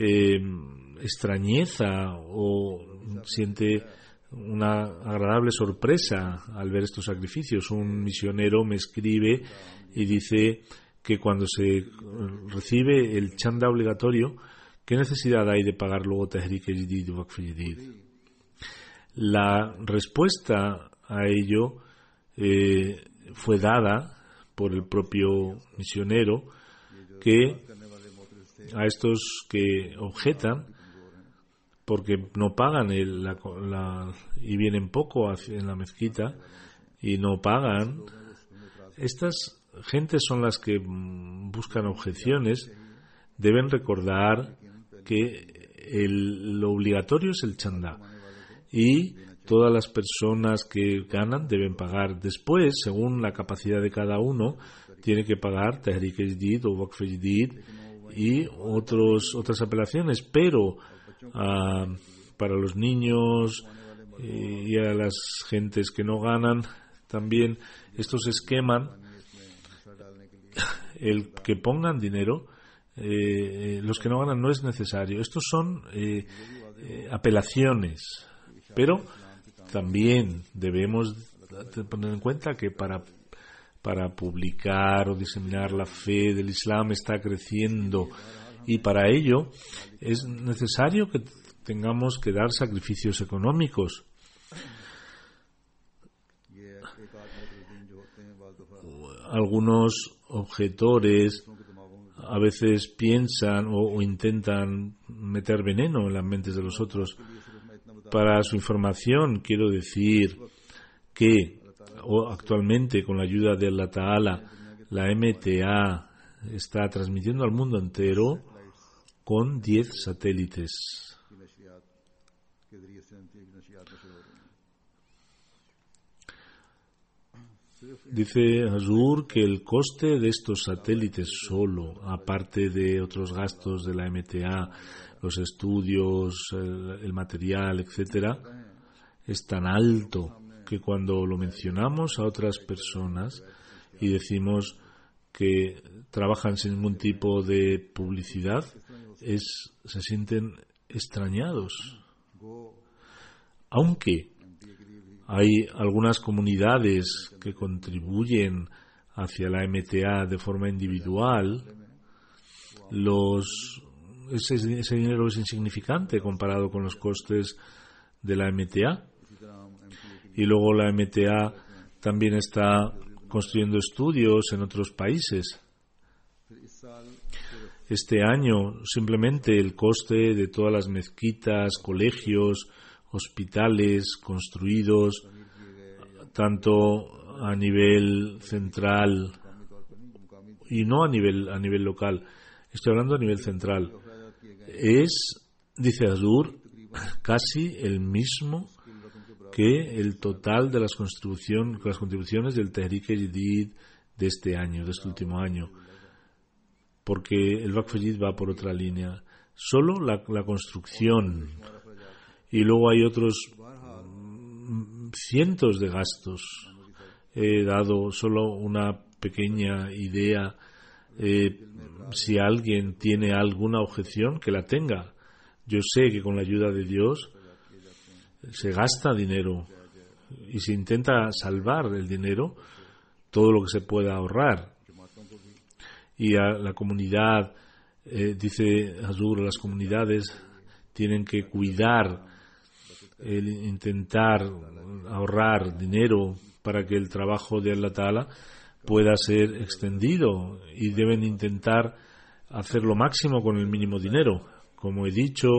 extrañeza o siente una agradable sorpresa al ver estos sacrificios. Un misionero me escribe y dice que cuando se recibe el chanda obligatorio, ¿qué necesidad hay de pagar luego Tahrik Jadid y Waqf Jadid? La respuesta a ello fue dada por el propio misionero, que a estos que objetan porque no pagan y vienen poco en la mezquita y no pagan, estas gentes son las que buscan objeciones. deben recordar que lo obligatorio es el chandá y todas las personas que ganan deben pagar. Después, según la capacidad de cada uno, tiene que pagar Tahrik-e-Jadid o Waqf-e-Jadid y otras apelaciones, pero para los niños y a las gentes que no ganan, también estos esqueman el que pongan dinero. Los que no ganan no es necesario. Estos son apelaciones, pero también debemos tener en cuenta que para publicar o diseminar la fe del Islam está creciendo, y para ello es necesario que tengamos que dar sacrificios económicos. Algunos objetores a veces piensan o intentan meter veneno en las mentes de los otros. Para su información, quiero decir que actualmente, con la ayuda de Allah Ta'ala, la MTA está transmitiendo al mundo entero con 10 satélites. Dice Hazur que el coste de estos satélites solo, aparte de otros gastos de la MTA, los estudios, el material, etcétera, es tan alto que cuando lo mencionamos a otras personas y decimos que trabajan sin ningún tipo de publicidad, se sienten extrañados. Aunque hay algunas comunidades que contribuyen hacia la MTA de forma individual, ese dinero es insignificante comparado con los costes de la MTA. Y luego la MTA también está construyendo estudios en otros países. Este año simplemente el coste de todas las mezquitas, colegios, hospitales construidos tanto a nivel central y no a nivel local, estoy hablando a nivel central, es, dice Hazur, casi el mismo que el total de las contribuciones del Tahrik-e-Jadid de este año, de este último año, porque el Waqf-e-Jadid va por otra línea. Solo la construcción, y luego hay otros cientos de gastos. He dado solo una pequeña idea. Si alguien tiene alguna objeción, que la tenga. Yo sé que con la ayuda de Dios se gasta dinero y se intenta salvar el dinero, todo lo que se pueda ahorrar. Y a la comunidad, dice Hazur, las comunidades tienen que cuidar, intentar ahorrar dinero para que el trabajo de Allah Ta'ala pueda ser extendido, y deben intentar hacer lo máximo con el mínimo dinero. Como he dicho,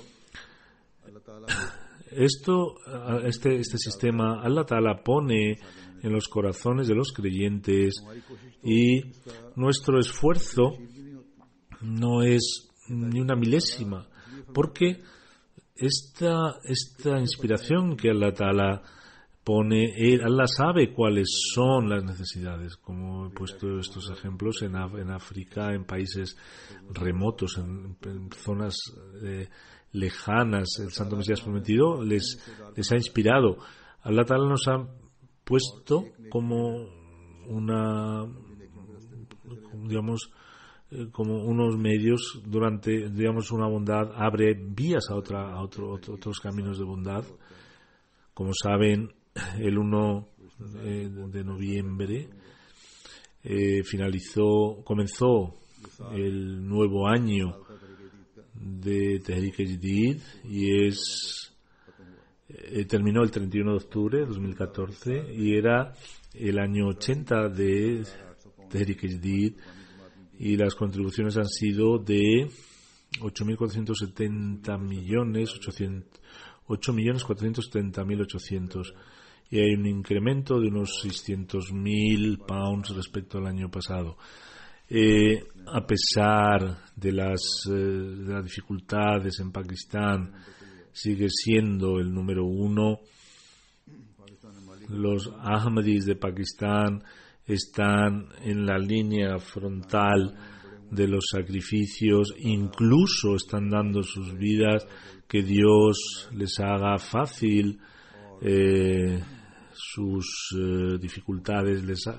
este sistema Allah Ta'ala pone en los corazones de los creyentes, y nuestro esfuerzo no es ni una milésima, porque esta inspiración que Allah Ta'ala pone, Allah sabe cuáles son las necesidades, como he puesto estos ejemplos en África, en países remotos, en zonas lejanas. El Santo Mesías Prometido les ha inspirado. Allah Ta'ala nos ha puesto como como unos medios durante, una bondad, abre vías a otros caminos de bondad. Como saben, el 1 de noviembre comenzó el nuevo año de Tahrik-e-Jadid y terminó el 31 de octubre de 2014, y era el año 80 de Tahrik-e-Jadid, y las contribuciones han sido de 8.470.800, y hay un incremento de unos 600.000 pounds respecto al año pasado. A pesar de las dificultades en Pakistán, sigue siendo el número uno. Los Ahmadis de Pakistán están en la línea frontal de los sacrificios, incluso están dando sus vidas. Que Dios les haga fácil sus dificultades,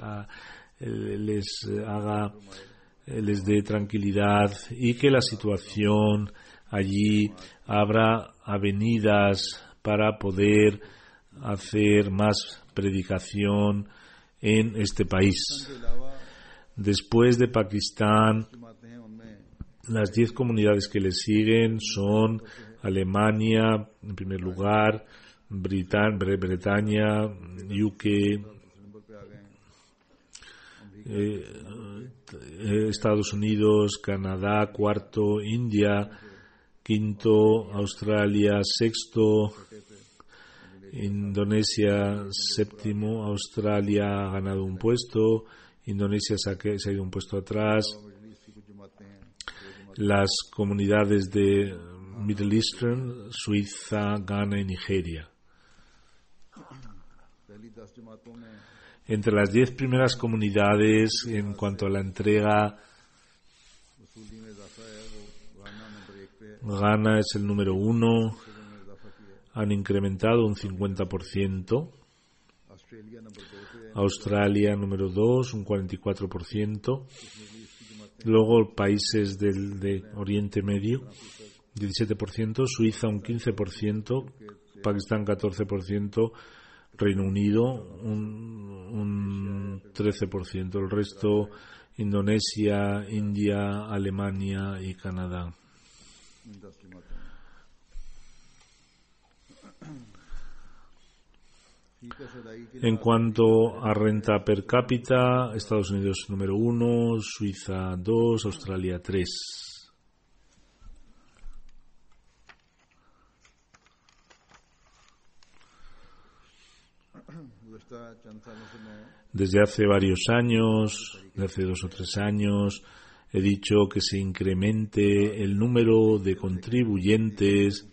les dé tranquilidad, y que la situación allí abra avenidas para poder hacer más predicación en este país. Después de Pakistán, las 10 comunidades que le siguen son Alemania, en primer lugar, Bretaña, UK, Estados Unidos, Canadá, cuarto, India, quinto, Australia, sexto, Indonesia, séptimo. Australia ha ganado un puesto, Indonesia se ha ido un puesto atrás. Las comunidades de Middle Eastern, Suiza, Ghana y Nigeria. Entre las 10 primeras comunidades, en cuanto a la entrega, Ghana es el número 1, han incrementado un 50%. Australia número 2, un 44%. Luego países de Oriente Medio, 17%, Suiza un 15%, Pakistán 14%, Reino Unido un 13%, el resto Indonesia, India, Alemania y Canadá. En cuanto a renta per cápita, Estados Unidos número 1, Suiza 2, Australia 3. Desde hace varios años, desde hace 2 o 3 años, he dicho que se incremente el número de contribuyentes.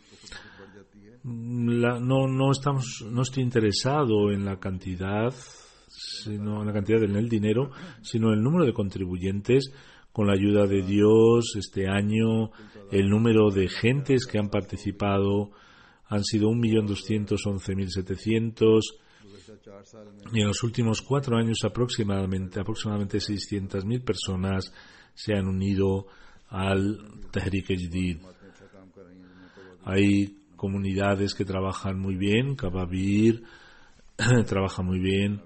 No estoy interesado en la cantidad, sino en la cantidad en el dinero, sino en el número de contribuyentes. Con la ayuda de Dios, este año el número de gentes que han participado han sido 1.211.700, y en los últimos 4 años aproximadamente 600.000 personas se han unido al Tehrik-e-Jadid. Hay comunidades que trabajan muy bien, Kababir trabaja muy bien,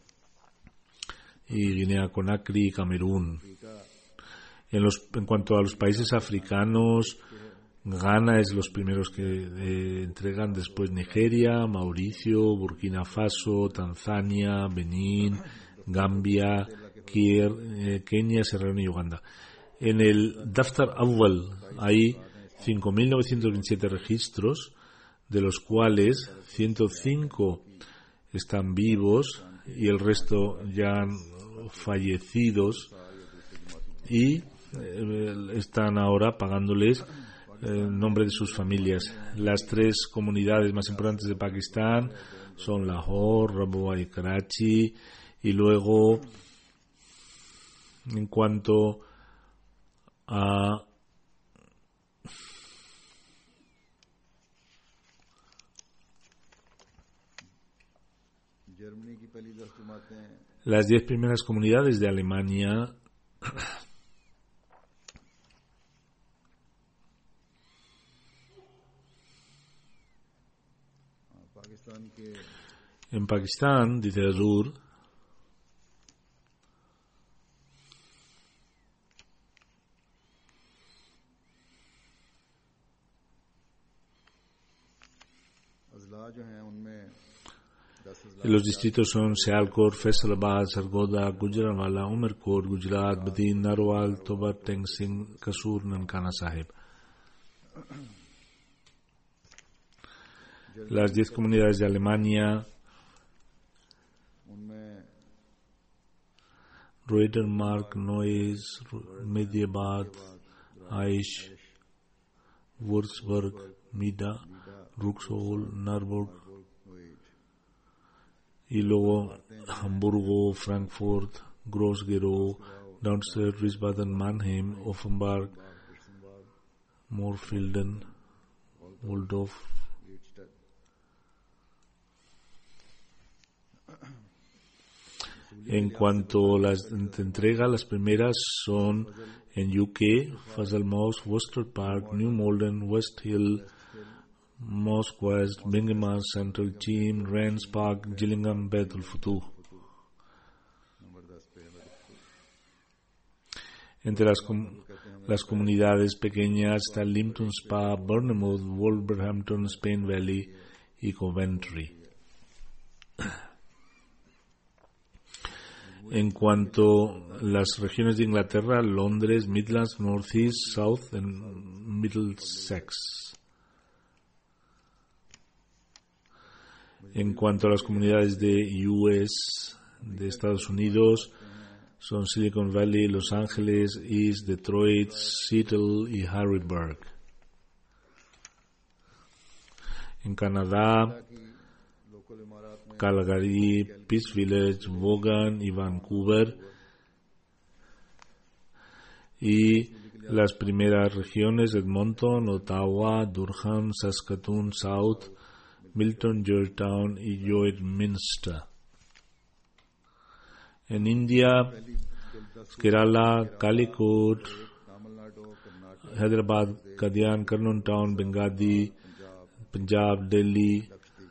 y Guinea Conakry y Camerún. En cuanto a los países africanos, Ghana es los primeros que entregan, después Nigeria, Mauricio, Burkina Faso, Tanzania, Benín, Gambia, Kenia, Sierra Leona y Uganda. En el Daftar Awwal hay 5.927 registros, de los cuales 105 están vivos y el resto ya han fallecidos, y están ahora pagándoles en nombre de sus familias. Las 3 comunidades más importantes de Pakistán son Lahore, Rabwa y Karachi. Y luego, en cuanto a las 10 primeras comunidades de Alemania, en Pakistán, dice Azur, los distritos son Sialkot, Faisalabad, Sargodha, Gujranwala, Umerkot, Gujarat, Badin, Narwal, Tobar, Teng Singh, Kasur, Nankana Sahib. Las 10 comunidades de Alemania Reutermark, Neuss, Mediabad, Aish, Würzburg, Mida, Ruxol, Marburg, y luego Hamburgo, Frankfurt, Groß-Gerau, Darmstadt, Wiesbaden, Mannheim, Offenbach, Moorfielden, Waldorf. En cuanto a las entregas, las primeras son en UK, Fazelmaus, Worcester Park, New Malden, West Hill, Mosque West, Birmingham Central Team, Rennes Park, Gillingham, Beth el Futur. Entre las comunidades pequeñas está Limpton Spa, Bournemouth, Wolverhampton, Spain Valley y Coventry. En cuanto a las regiones de Inglaterra, Londres, Midlands, North East, South y Middlesex. En cuanto a las comunidades de US, de Estados Unidos, son Silicon Valley, Los Ángeles, East, Detroit, Seattle y Harrisburg. En Canadá, Calgary, Peace Village, Vaughan y Vancouver. Y las primeras regiones, Edmonton, Ottawa, Durham, Saskatoon South, Milton, Georgetown y Lloydminster. En India, Kerala, Calicut, Hyderabad, Kadian, Karnoon Town, Bengadi, Punjab, Delhi.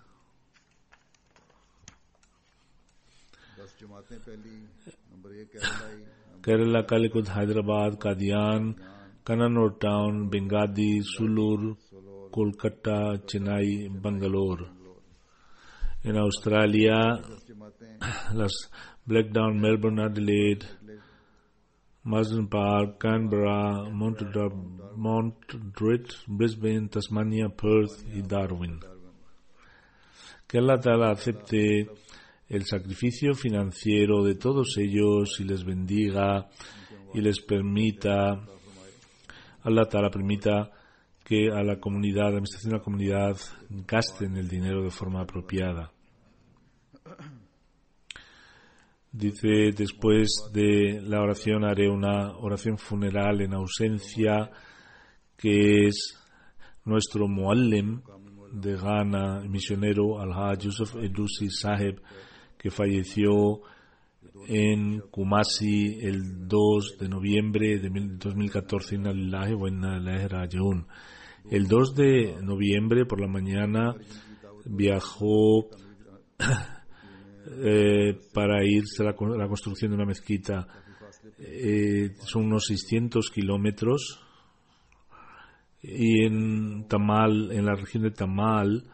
Kerala, Calicut, Hyderabad, Kadian, Kannur Town, Bengadi, Sulur, Kolkata, Chennai, Bangalore. En Australia, las Blackdown, Melbourne, Adelaide, Marsden Park, Canberra, Montreal, Brisbane, Tasmania, Perth y Darwin. Que Allah Ta'ala acepte el sacrificio financiero de todos ellos y les bendiga y les permita, Allah Ta'ala permita que a la comunidad, la administración de la comunidad gasten el dinero de forma apropiada. Dice, después de la oración haré una oración funeral en ausencia, que es nuestro muallim de Ghana, misionero Al-Haj Yusuf Edusi Saheb, que falleció en Kumasi el 2 de noviembre de 2014. Inna lillahi wa inna ilaihi raji'un. El 2 de noviembre por la mañana viajó para irse a la construcción de una mezquita. Son unos 600 kilómetros. Y en Tamal, en la región de Tamal,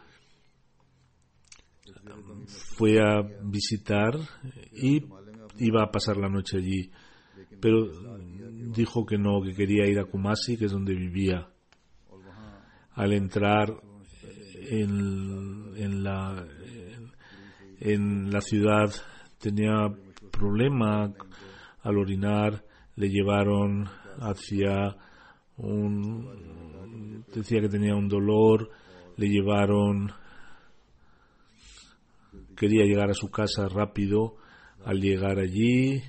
fue a visitar y iba a pasar la noche allí, pero dijo que no, que quería ir a Kumasi, que es donde vivía. Al entrar en la ciudad tenía problema al orinar, le llevaron hacia decía que tenía un dolor, le llevaron, quería llegar a su casa rápido. Al llegar allí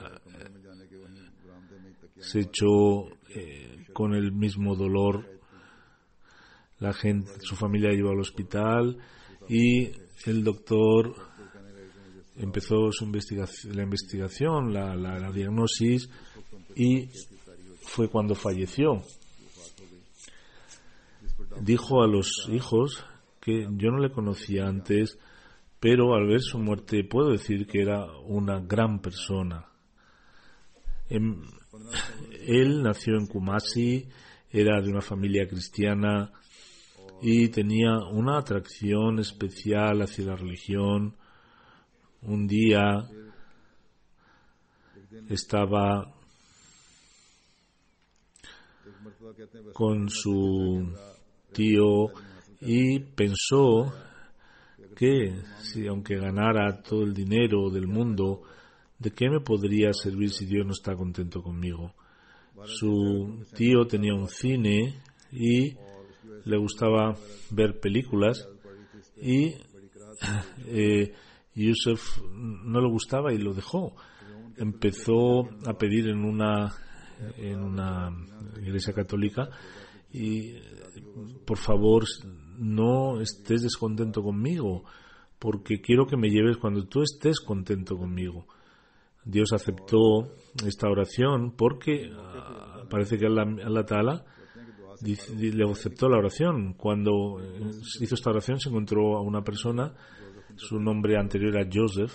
se echó con el mismo dolor. La gente, su familia la llevó al hospital y el doctor empezó su investigación, la diagnosis, y fue cuando falleció. Dijo a los hijos que yo no le conocía antes, pero al ver su muerte puedo decir que era una gran persona. Él nació en Kumasi, era de una familia cristiana y tenía una atracción especial hacia la religión. Un día estaba con su tío y pensó que si aunque ganara todo el dinero del mundo ¿de qué me podría servir si Dios no está contento conmigo? Su tío tenía un cine y le gustaba ver películas y Yusuf no le gustaba y lo dejó. Empezó a pedir en una iglesia católica y por favor no estés descontento conmigo porque quiero que me lleves cuando tú estés contento conmigo. Dios aceptó esta oración porque parece que Allah Ta'ala le aceptó la oración. Cuando hizo esta oración se encontró a una persona, su nombre anterior era Joseph.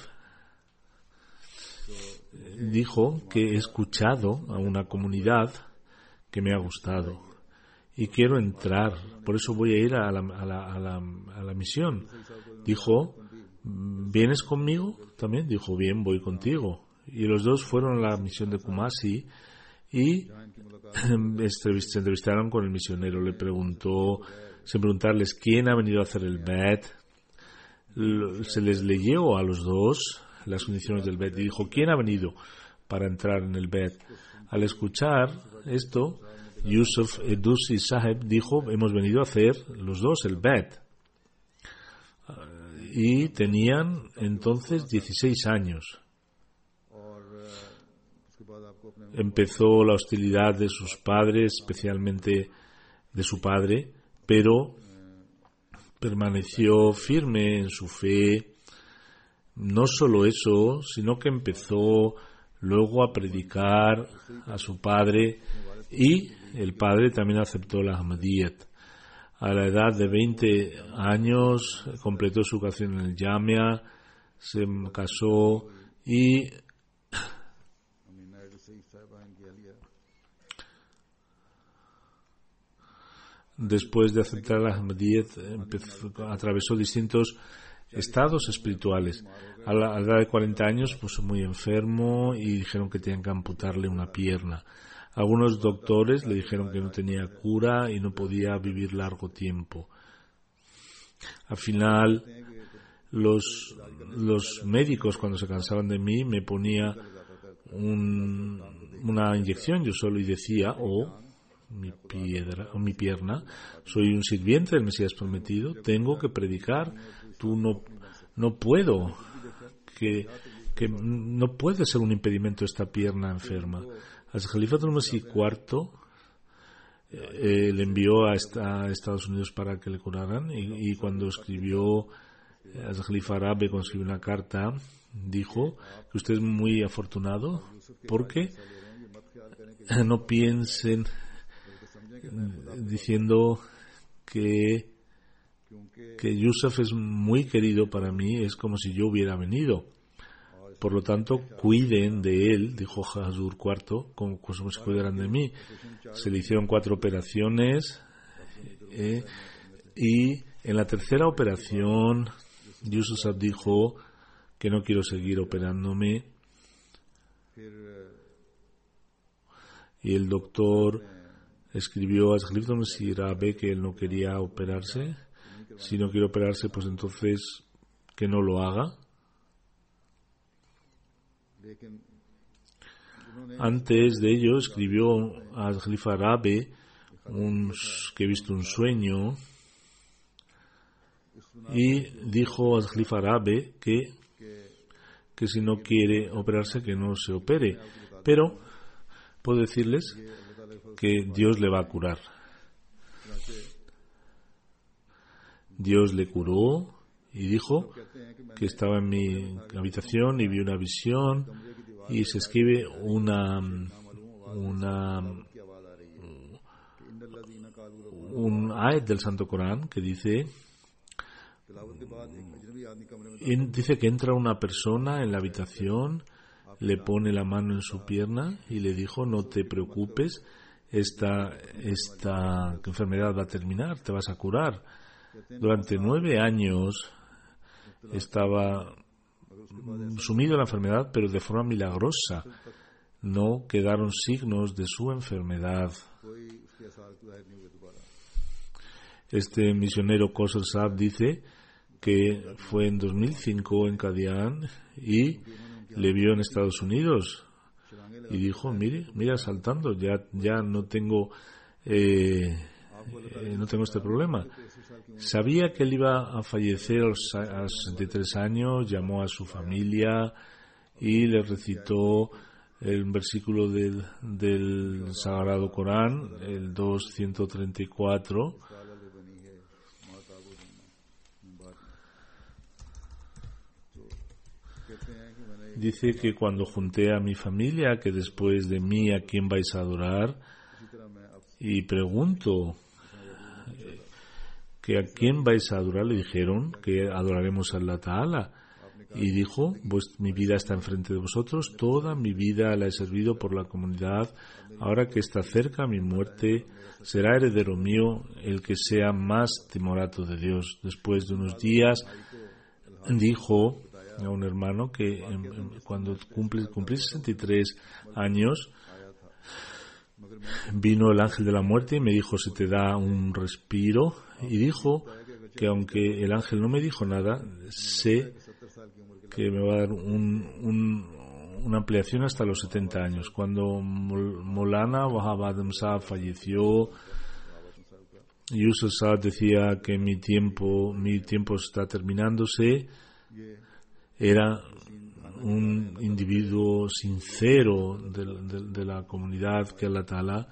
Dijo que he escuchado a una comunidad que me ha gustado y quiero entrar, por eso voy a ir a la misión. Dijo, ¿vienes conmigo? También dijo, bien, voy contigo. Y los dos fueron a la misión de Kumasi y se entrevistaron con el misionero. Le preguntó, sin preguntarles quién ha venido a hacer el Bet, se les leyó a los dos las condiciones del Bet y dijo, ¿quién ha venido para entrar en el Bet? Al escuchar esto, Yusuf Edusi Saheb dijo, hemos venido a hacer los dos el Bet. Y tenían entonces 16 años. Empezó la hostilidad de sus padres, especialmente de su padre, pero permaneció firme en su fe. No solo eso, sino que empezó luego a predicar a su padre y el padre también aceptó la Ahmadiyyat. A la edad de 20 años completó su educación en el Jamia, se casó y después de aceptar la Ahmadiyyat atravesó distintos estados espirituales. A la edad de 40 años puso muy enfermo y dijeron que tenían que amputarle una pierna. Algunos doctores le dijeron que no tenía cura y no podía vivir largo tiempo. Al final, los médicos, cuando se cansaban de mí, me ponía una inyección yo solo y decía, mi pierna, soy un sirviente del Mesías prometido, tengo que predicar, tú no puedo, que no puede ser un impedimento esta pierna enferma. Al Jalifa del Masih IV le envió a Estados Unidos para que le curaran y cuando escribió al Jalifa árabe, cuando escribió una carta, dijo que usted es muy afortunado porque no piensen diciendo que Yusuf es muy querido para mí, es como si yo hubiera venido. Por lo tanto, cuiden de él, dijo Hazur IV, como si cuidaran de mí. Se le hicieron 4 operaciones y en la tercera operación Yusuf dijo que no quiero seguir operándome. Y el doctor escribió a Khalif al-Masih Rabe que él no quería operarse. Si no quiere operarse, pues entonces que no lo haga. Antes de ello escribió al Khalifa árabe que he visto un sueño y dijo al Khalifa árabe que si no quiere operarse que no se opere, pero puedo decirles que Dios le va a curar. Dios le curó y dijo que estaba en mi habitación y vi una visión y se escribe un ayat del Santo Corán que dice que entra una persona en la habitación, le pone la mano en su pierna y le dijo, no te preocupes, esta enfermedad va a terminar, te vas a curar. Durante 9 años estaba sumido en la enfermedad, pero de forma milagrosa. No quedaron signos de su enfermedad. Este misionero Qasr Saab dice que fue en 2005 en Qadian y le vio en Estados Unidos y dijo, mira saltando, ya no tengo este problema. Sabía que él iba a fallecer a los 63 años, llamó a su familia y le recitó el versículo del Sagrado Corán, el 234. Dice que cuando junté a mi familia, que después de mí, ¿a quién vais a adorar? Y pregunto, que ¿a quién vais a adorar? Le dijeron que adoraremos a Allah Ta'ala. Y dijo, mi vida está enfrente de vosotros, toda mi vida la he servido por la comunidad. Ahora que está cerca mi muerte, será heredero mío el que sea más timorato de Dios. Después de unos días, dijo a un hermano que cuando cumplí 63 años, vino el ángel de la muerte y me dijo, se te da un respiro. Y dijo que aunque el ángel no me dijo nada, sé que me va a dar una ampliación hasta los 70 años. Cuando Molana Wahab Adam Saab falleció, Yusuf Saab decía que mi tiempo está terminándose. Era un individuo sincero de la comunidad que Allah Ta'ala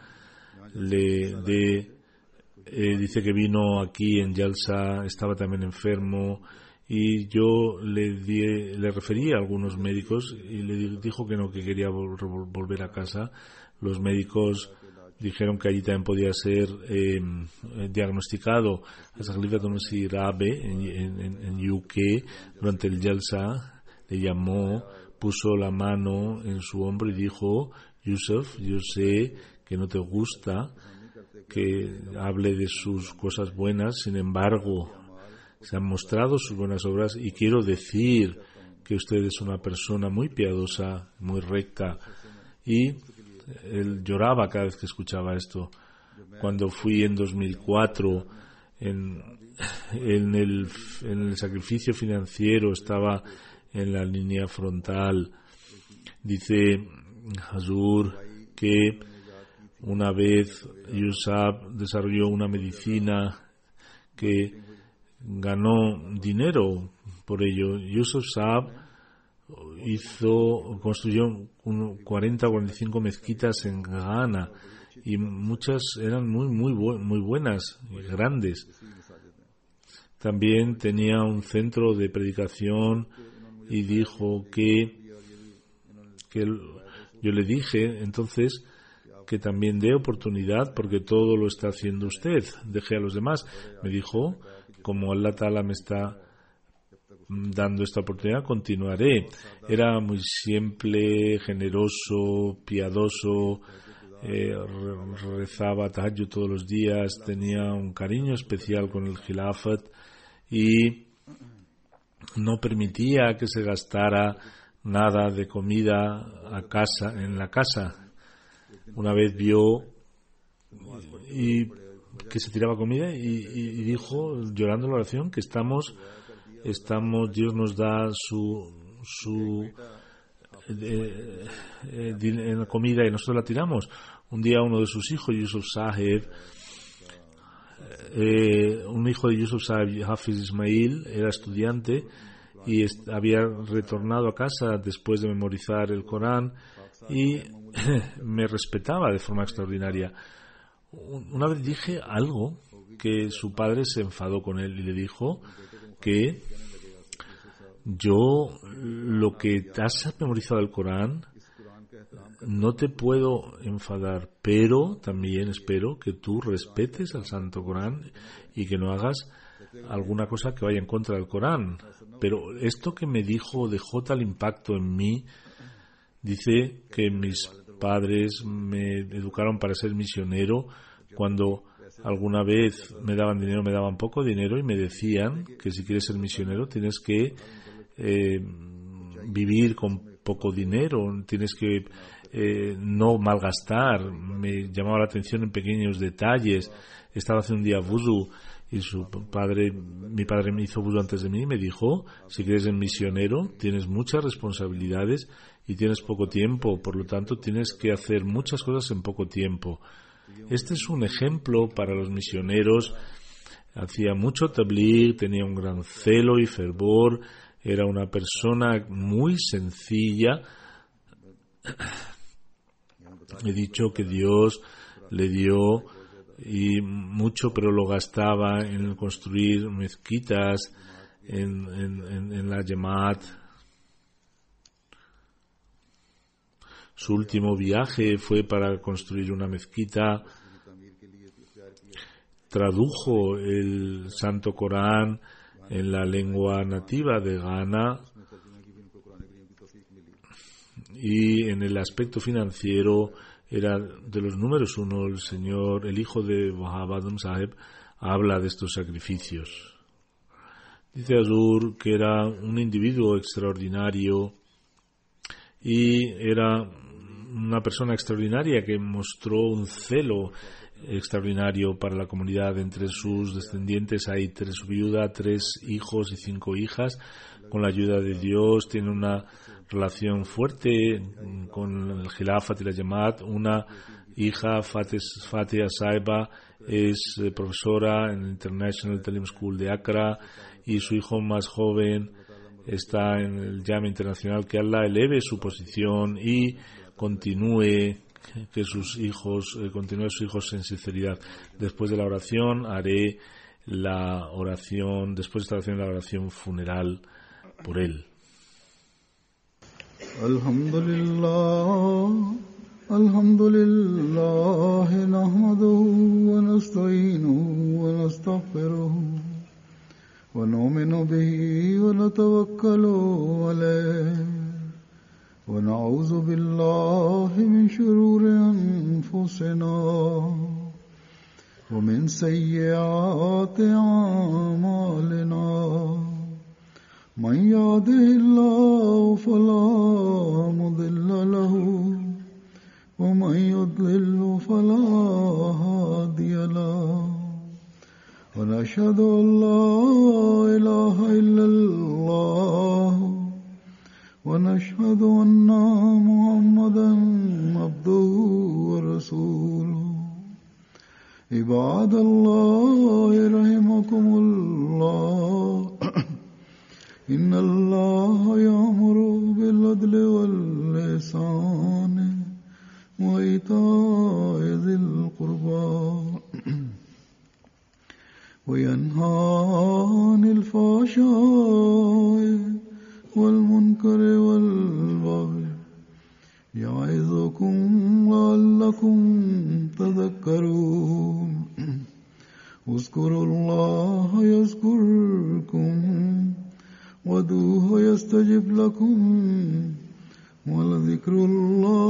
dice que vino aquí en Yalsa, estaba también enfermo y yo le referí a algunos médicos y le dijo que no, que quería volver a casa. Los médicos dijeron que allí también podía ser diagnosticado a Rabe en UK durante el Yalsa. Le llamó, puso la mano en su hombro y dijo, Yusuf, yo sé que no te gusta que hable de sus cosas buenas, sin embargo se han mostrado sus buenas obras y quiero decir que usted es una persona muy piadosa, muy recta. Y él lloraba cada vez que escuchaba esto. Cuando fui en 2004 en el sacrificio financiero, estaba en la línea frontal. Dice Hazur que una vez Yusuf desarrolló una medicina que ganó dinero por ello. Yusuf Saab construyó 40 o 45 mezquitas en Ghana y muchas eran muy buenas y grandes. También tenía un centro de predicación y dijo que yo le dije entonces que también dé oportunidad porque todo lo está haciendo usted, deje a los demás. Me dijo, como Allah Ta'ala me está dando esta oportunidad, continuaré. Era muy simple, generoso, piadoso, rezaba tahajjud todos los días, tenía un cariño especial con el Khilafat y no permitía que se gastara nada de comida en la casa. Una vez vio que se tiraba comida y dijo, llorando la oración, que Dios nos da su en la comida y nosotros la tiramos. Un día uno de sus hijos, Yusuf Saheb, un hijo de Yusuf Saheb, Hafiz Ismail, era estudiante y había retornado a casa después de memorizar el Corán y me respetaba de forma extraordinaria. Una vez dije algo que su padre se enfadó con él y le dijo que yo, lo que has memorizado el Corán, no te puedo enfadar, pero también espero que tú respetes al Santo Corán y que no hagas alguna cosa que vaya en contra del Corán. Pero esto que me dijo dejó tal impacto en mí. Dice que mis padres me educaron para ser misionero. Cuando alguna vez me daban dinero, me daban poco dinero y me decían que si quieres ser misionero tienes que vivir con poco dinero, tienes que no malgastar. Me llamaba la atención en pequeños detalles. Estaba haciendo un día wudu y mi padre me hizo wudu antes de mí y me dijo: si quieres ser misionero tienes muchas responsabilidades y tienes poco tiempo, por lo tanto tienes que hacer muchas cosas en poco tiempo. Este es un ejemplo para los misioneros. Hacía mucho tabligh, tenía un gran celo y fervor, era una persona muy sencilla. He dicho que Dios le dio y mucho, pero lo gastaba en construir mezquitas, en la Jamaat. Su último viaje fue para construir una mezquita. Tradujo el Santo Corán en la lengua nativa de Ghana, y en el aspecto financiero era de los números uno. El hijo de Wahab Adam Saheb, habla de estos sacrificios. Dice Azur que era un individuo extraordinario y era una persona extraordinaria que mostró un celo extraordinario para la comunidad. Entre sus descendientes hay 3 viudas, 3 hijos y 5 hijas. Con la ayuda de Dios tiene una relación fuerte con el Khilafat y la Jamaat. Una hija, Fatia Saiba, es profesora en el International Talim School de Accra, y su hijo más joven está en el Jama Internacional. Que Allah eleve su posición y continúe sus hijos en sinceridad. Después de la oración haré la oración funeral por él. Alhamdulillah, nahmaduhu wa nasta'inuhu wa nastaghfiruhu wa nu'minu bihi wa natawakkalu alayhi wa na'udhu billahi min shururi anfusina wa min sayyiati a'malina. من يهده الله فلا مضل له ومن يضلل فلا هادي له ونشهد أن لا إله إلا الله ونشهد أن محمدا عبده ورسوله. عباد الله رحمكم الله، إن الله يأمر بالعدل والإحسان وإيتاء ذي القربى وينهى عن الفحشاء والمنكر والبغي يعظكم لعلكم تذكرون. اذكروا الله يذكركم وادعوه يستجب لكم ولذكر الله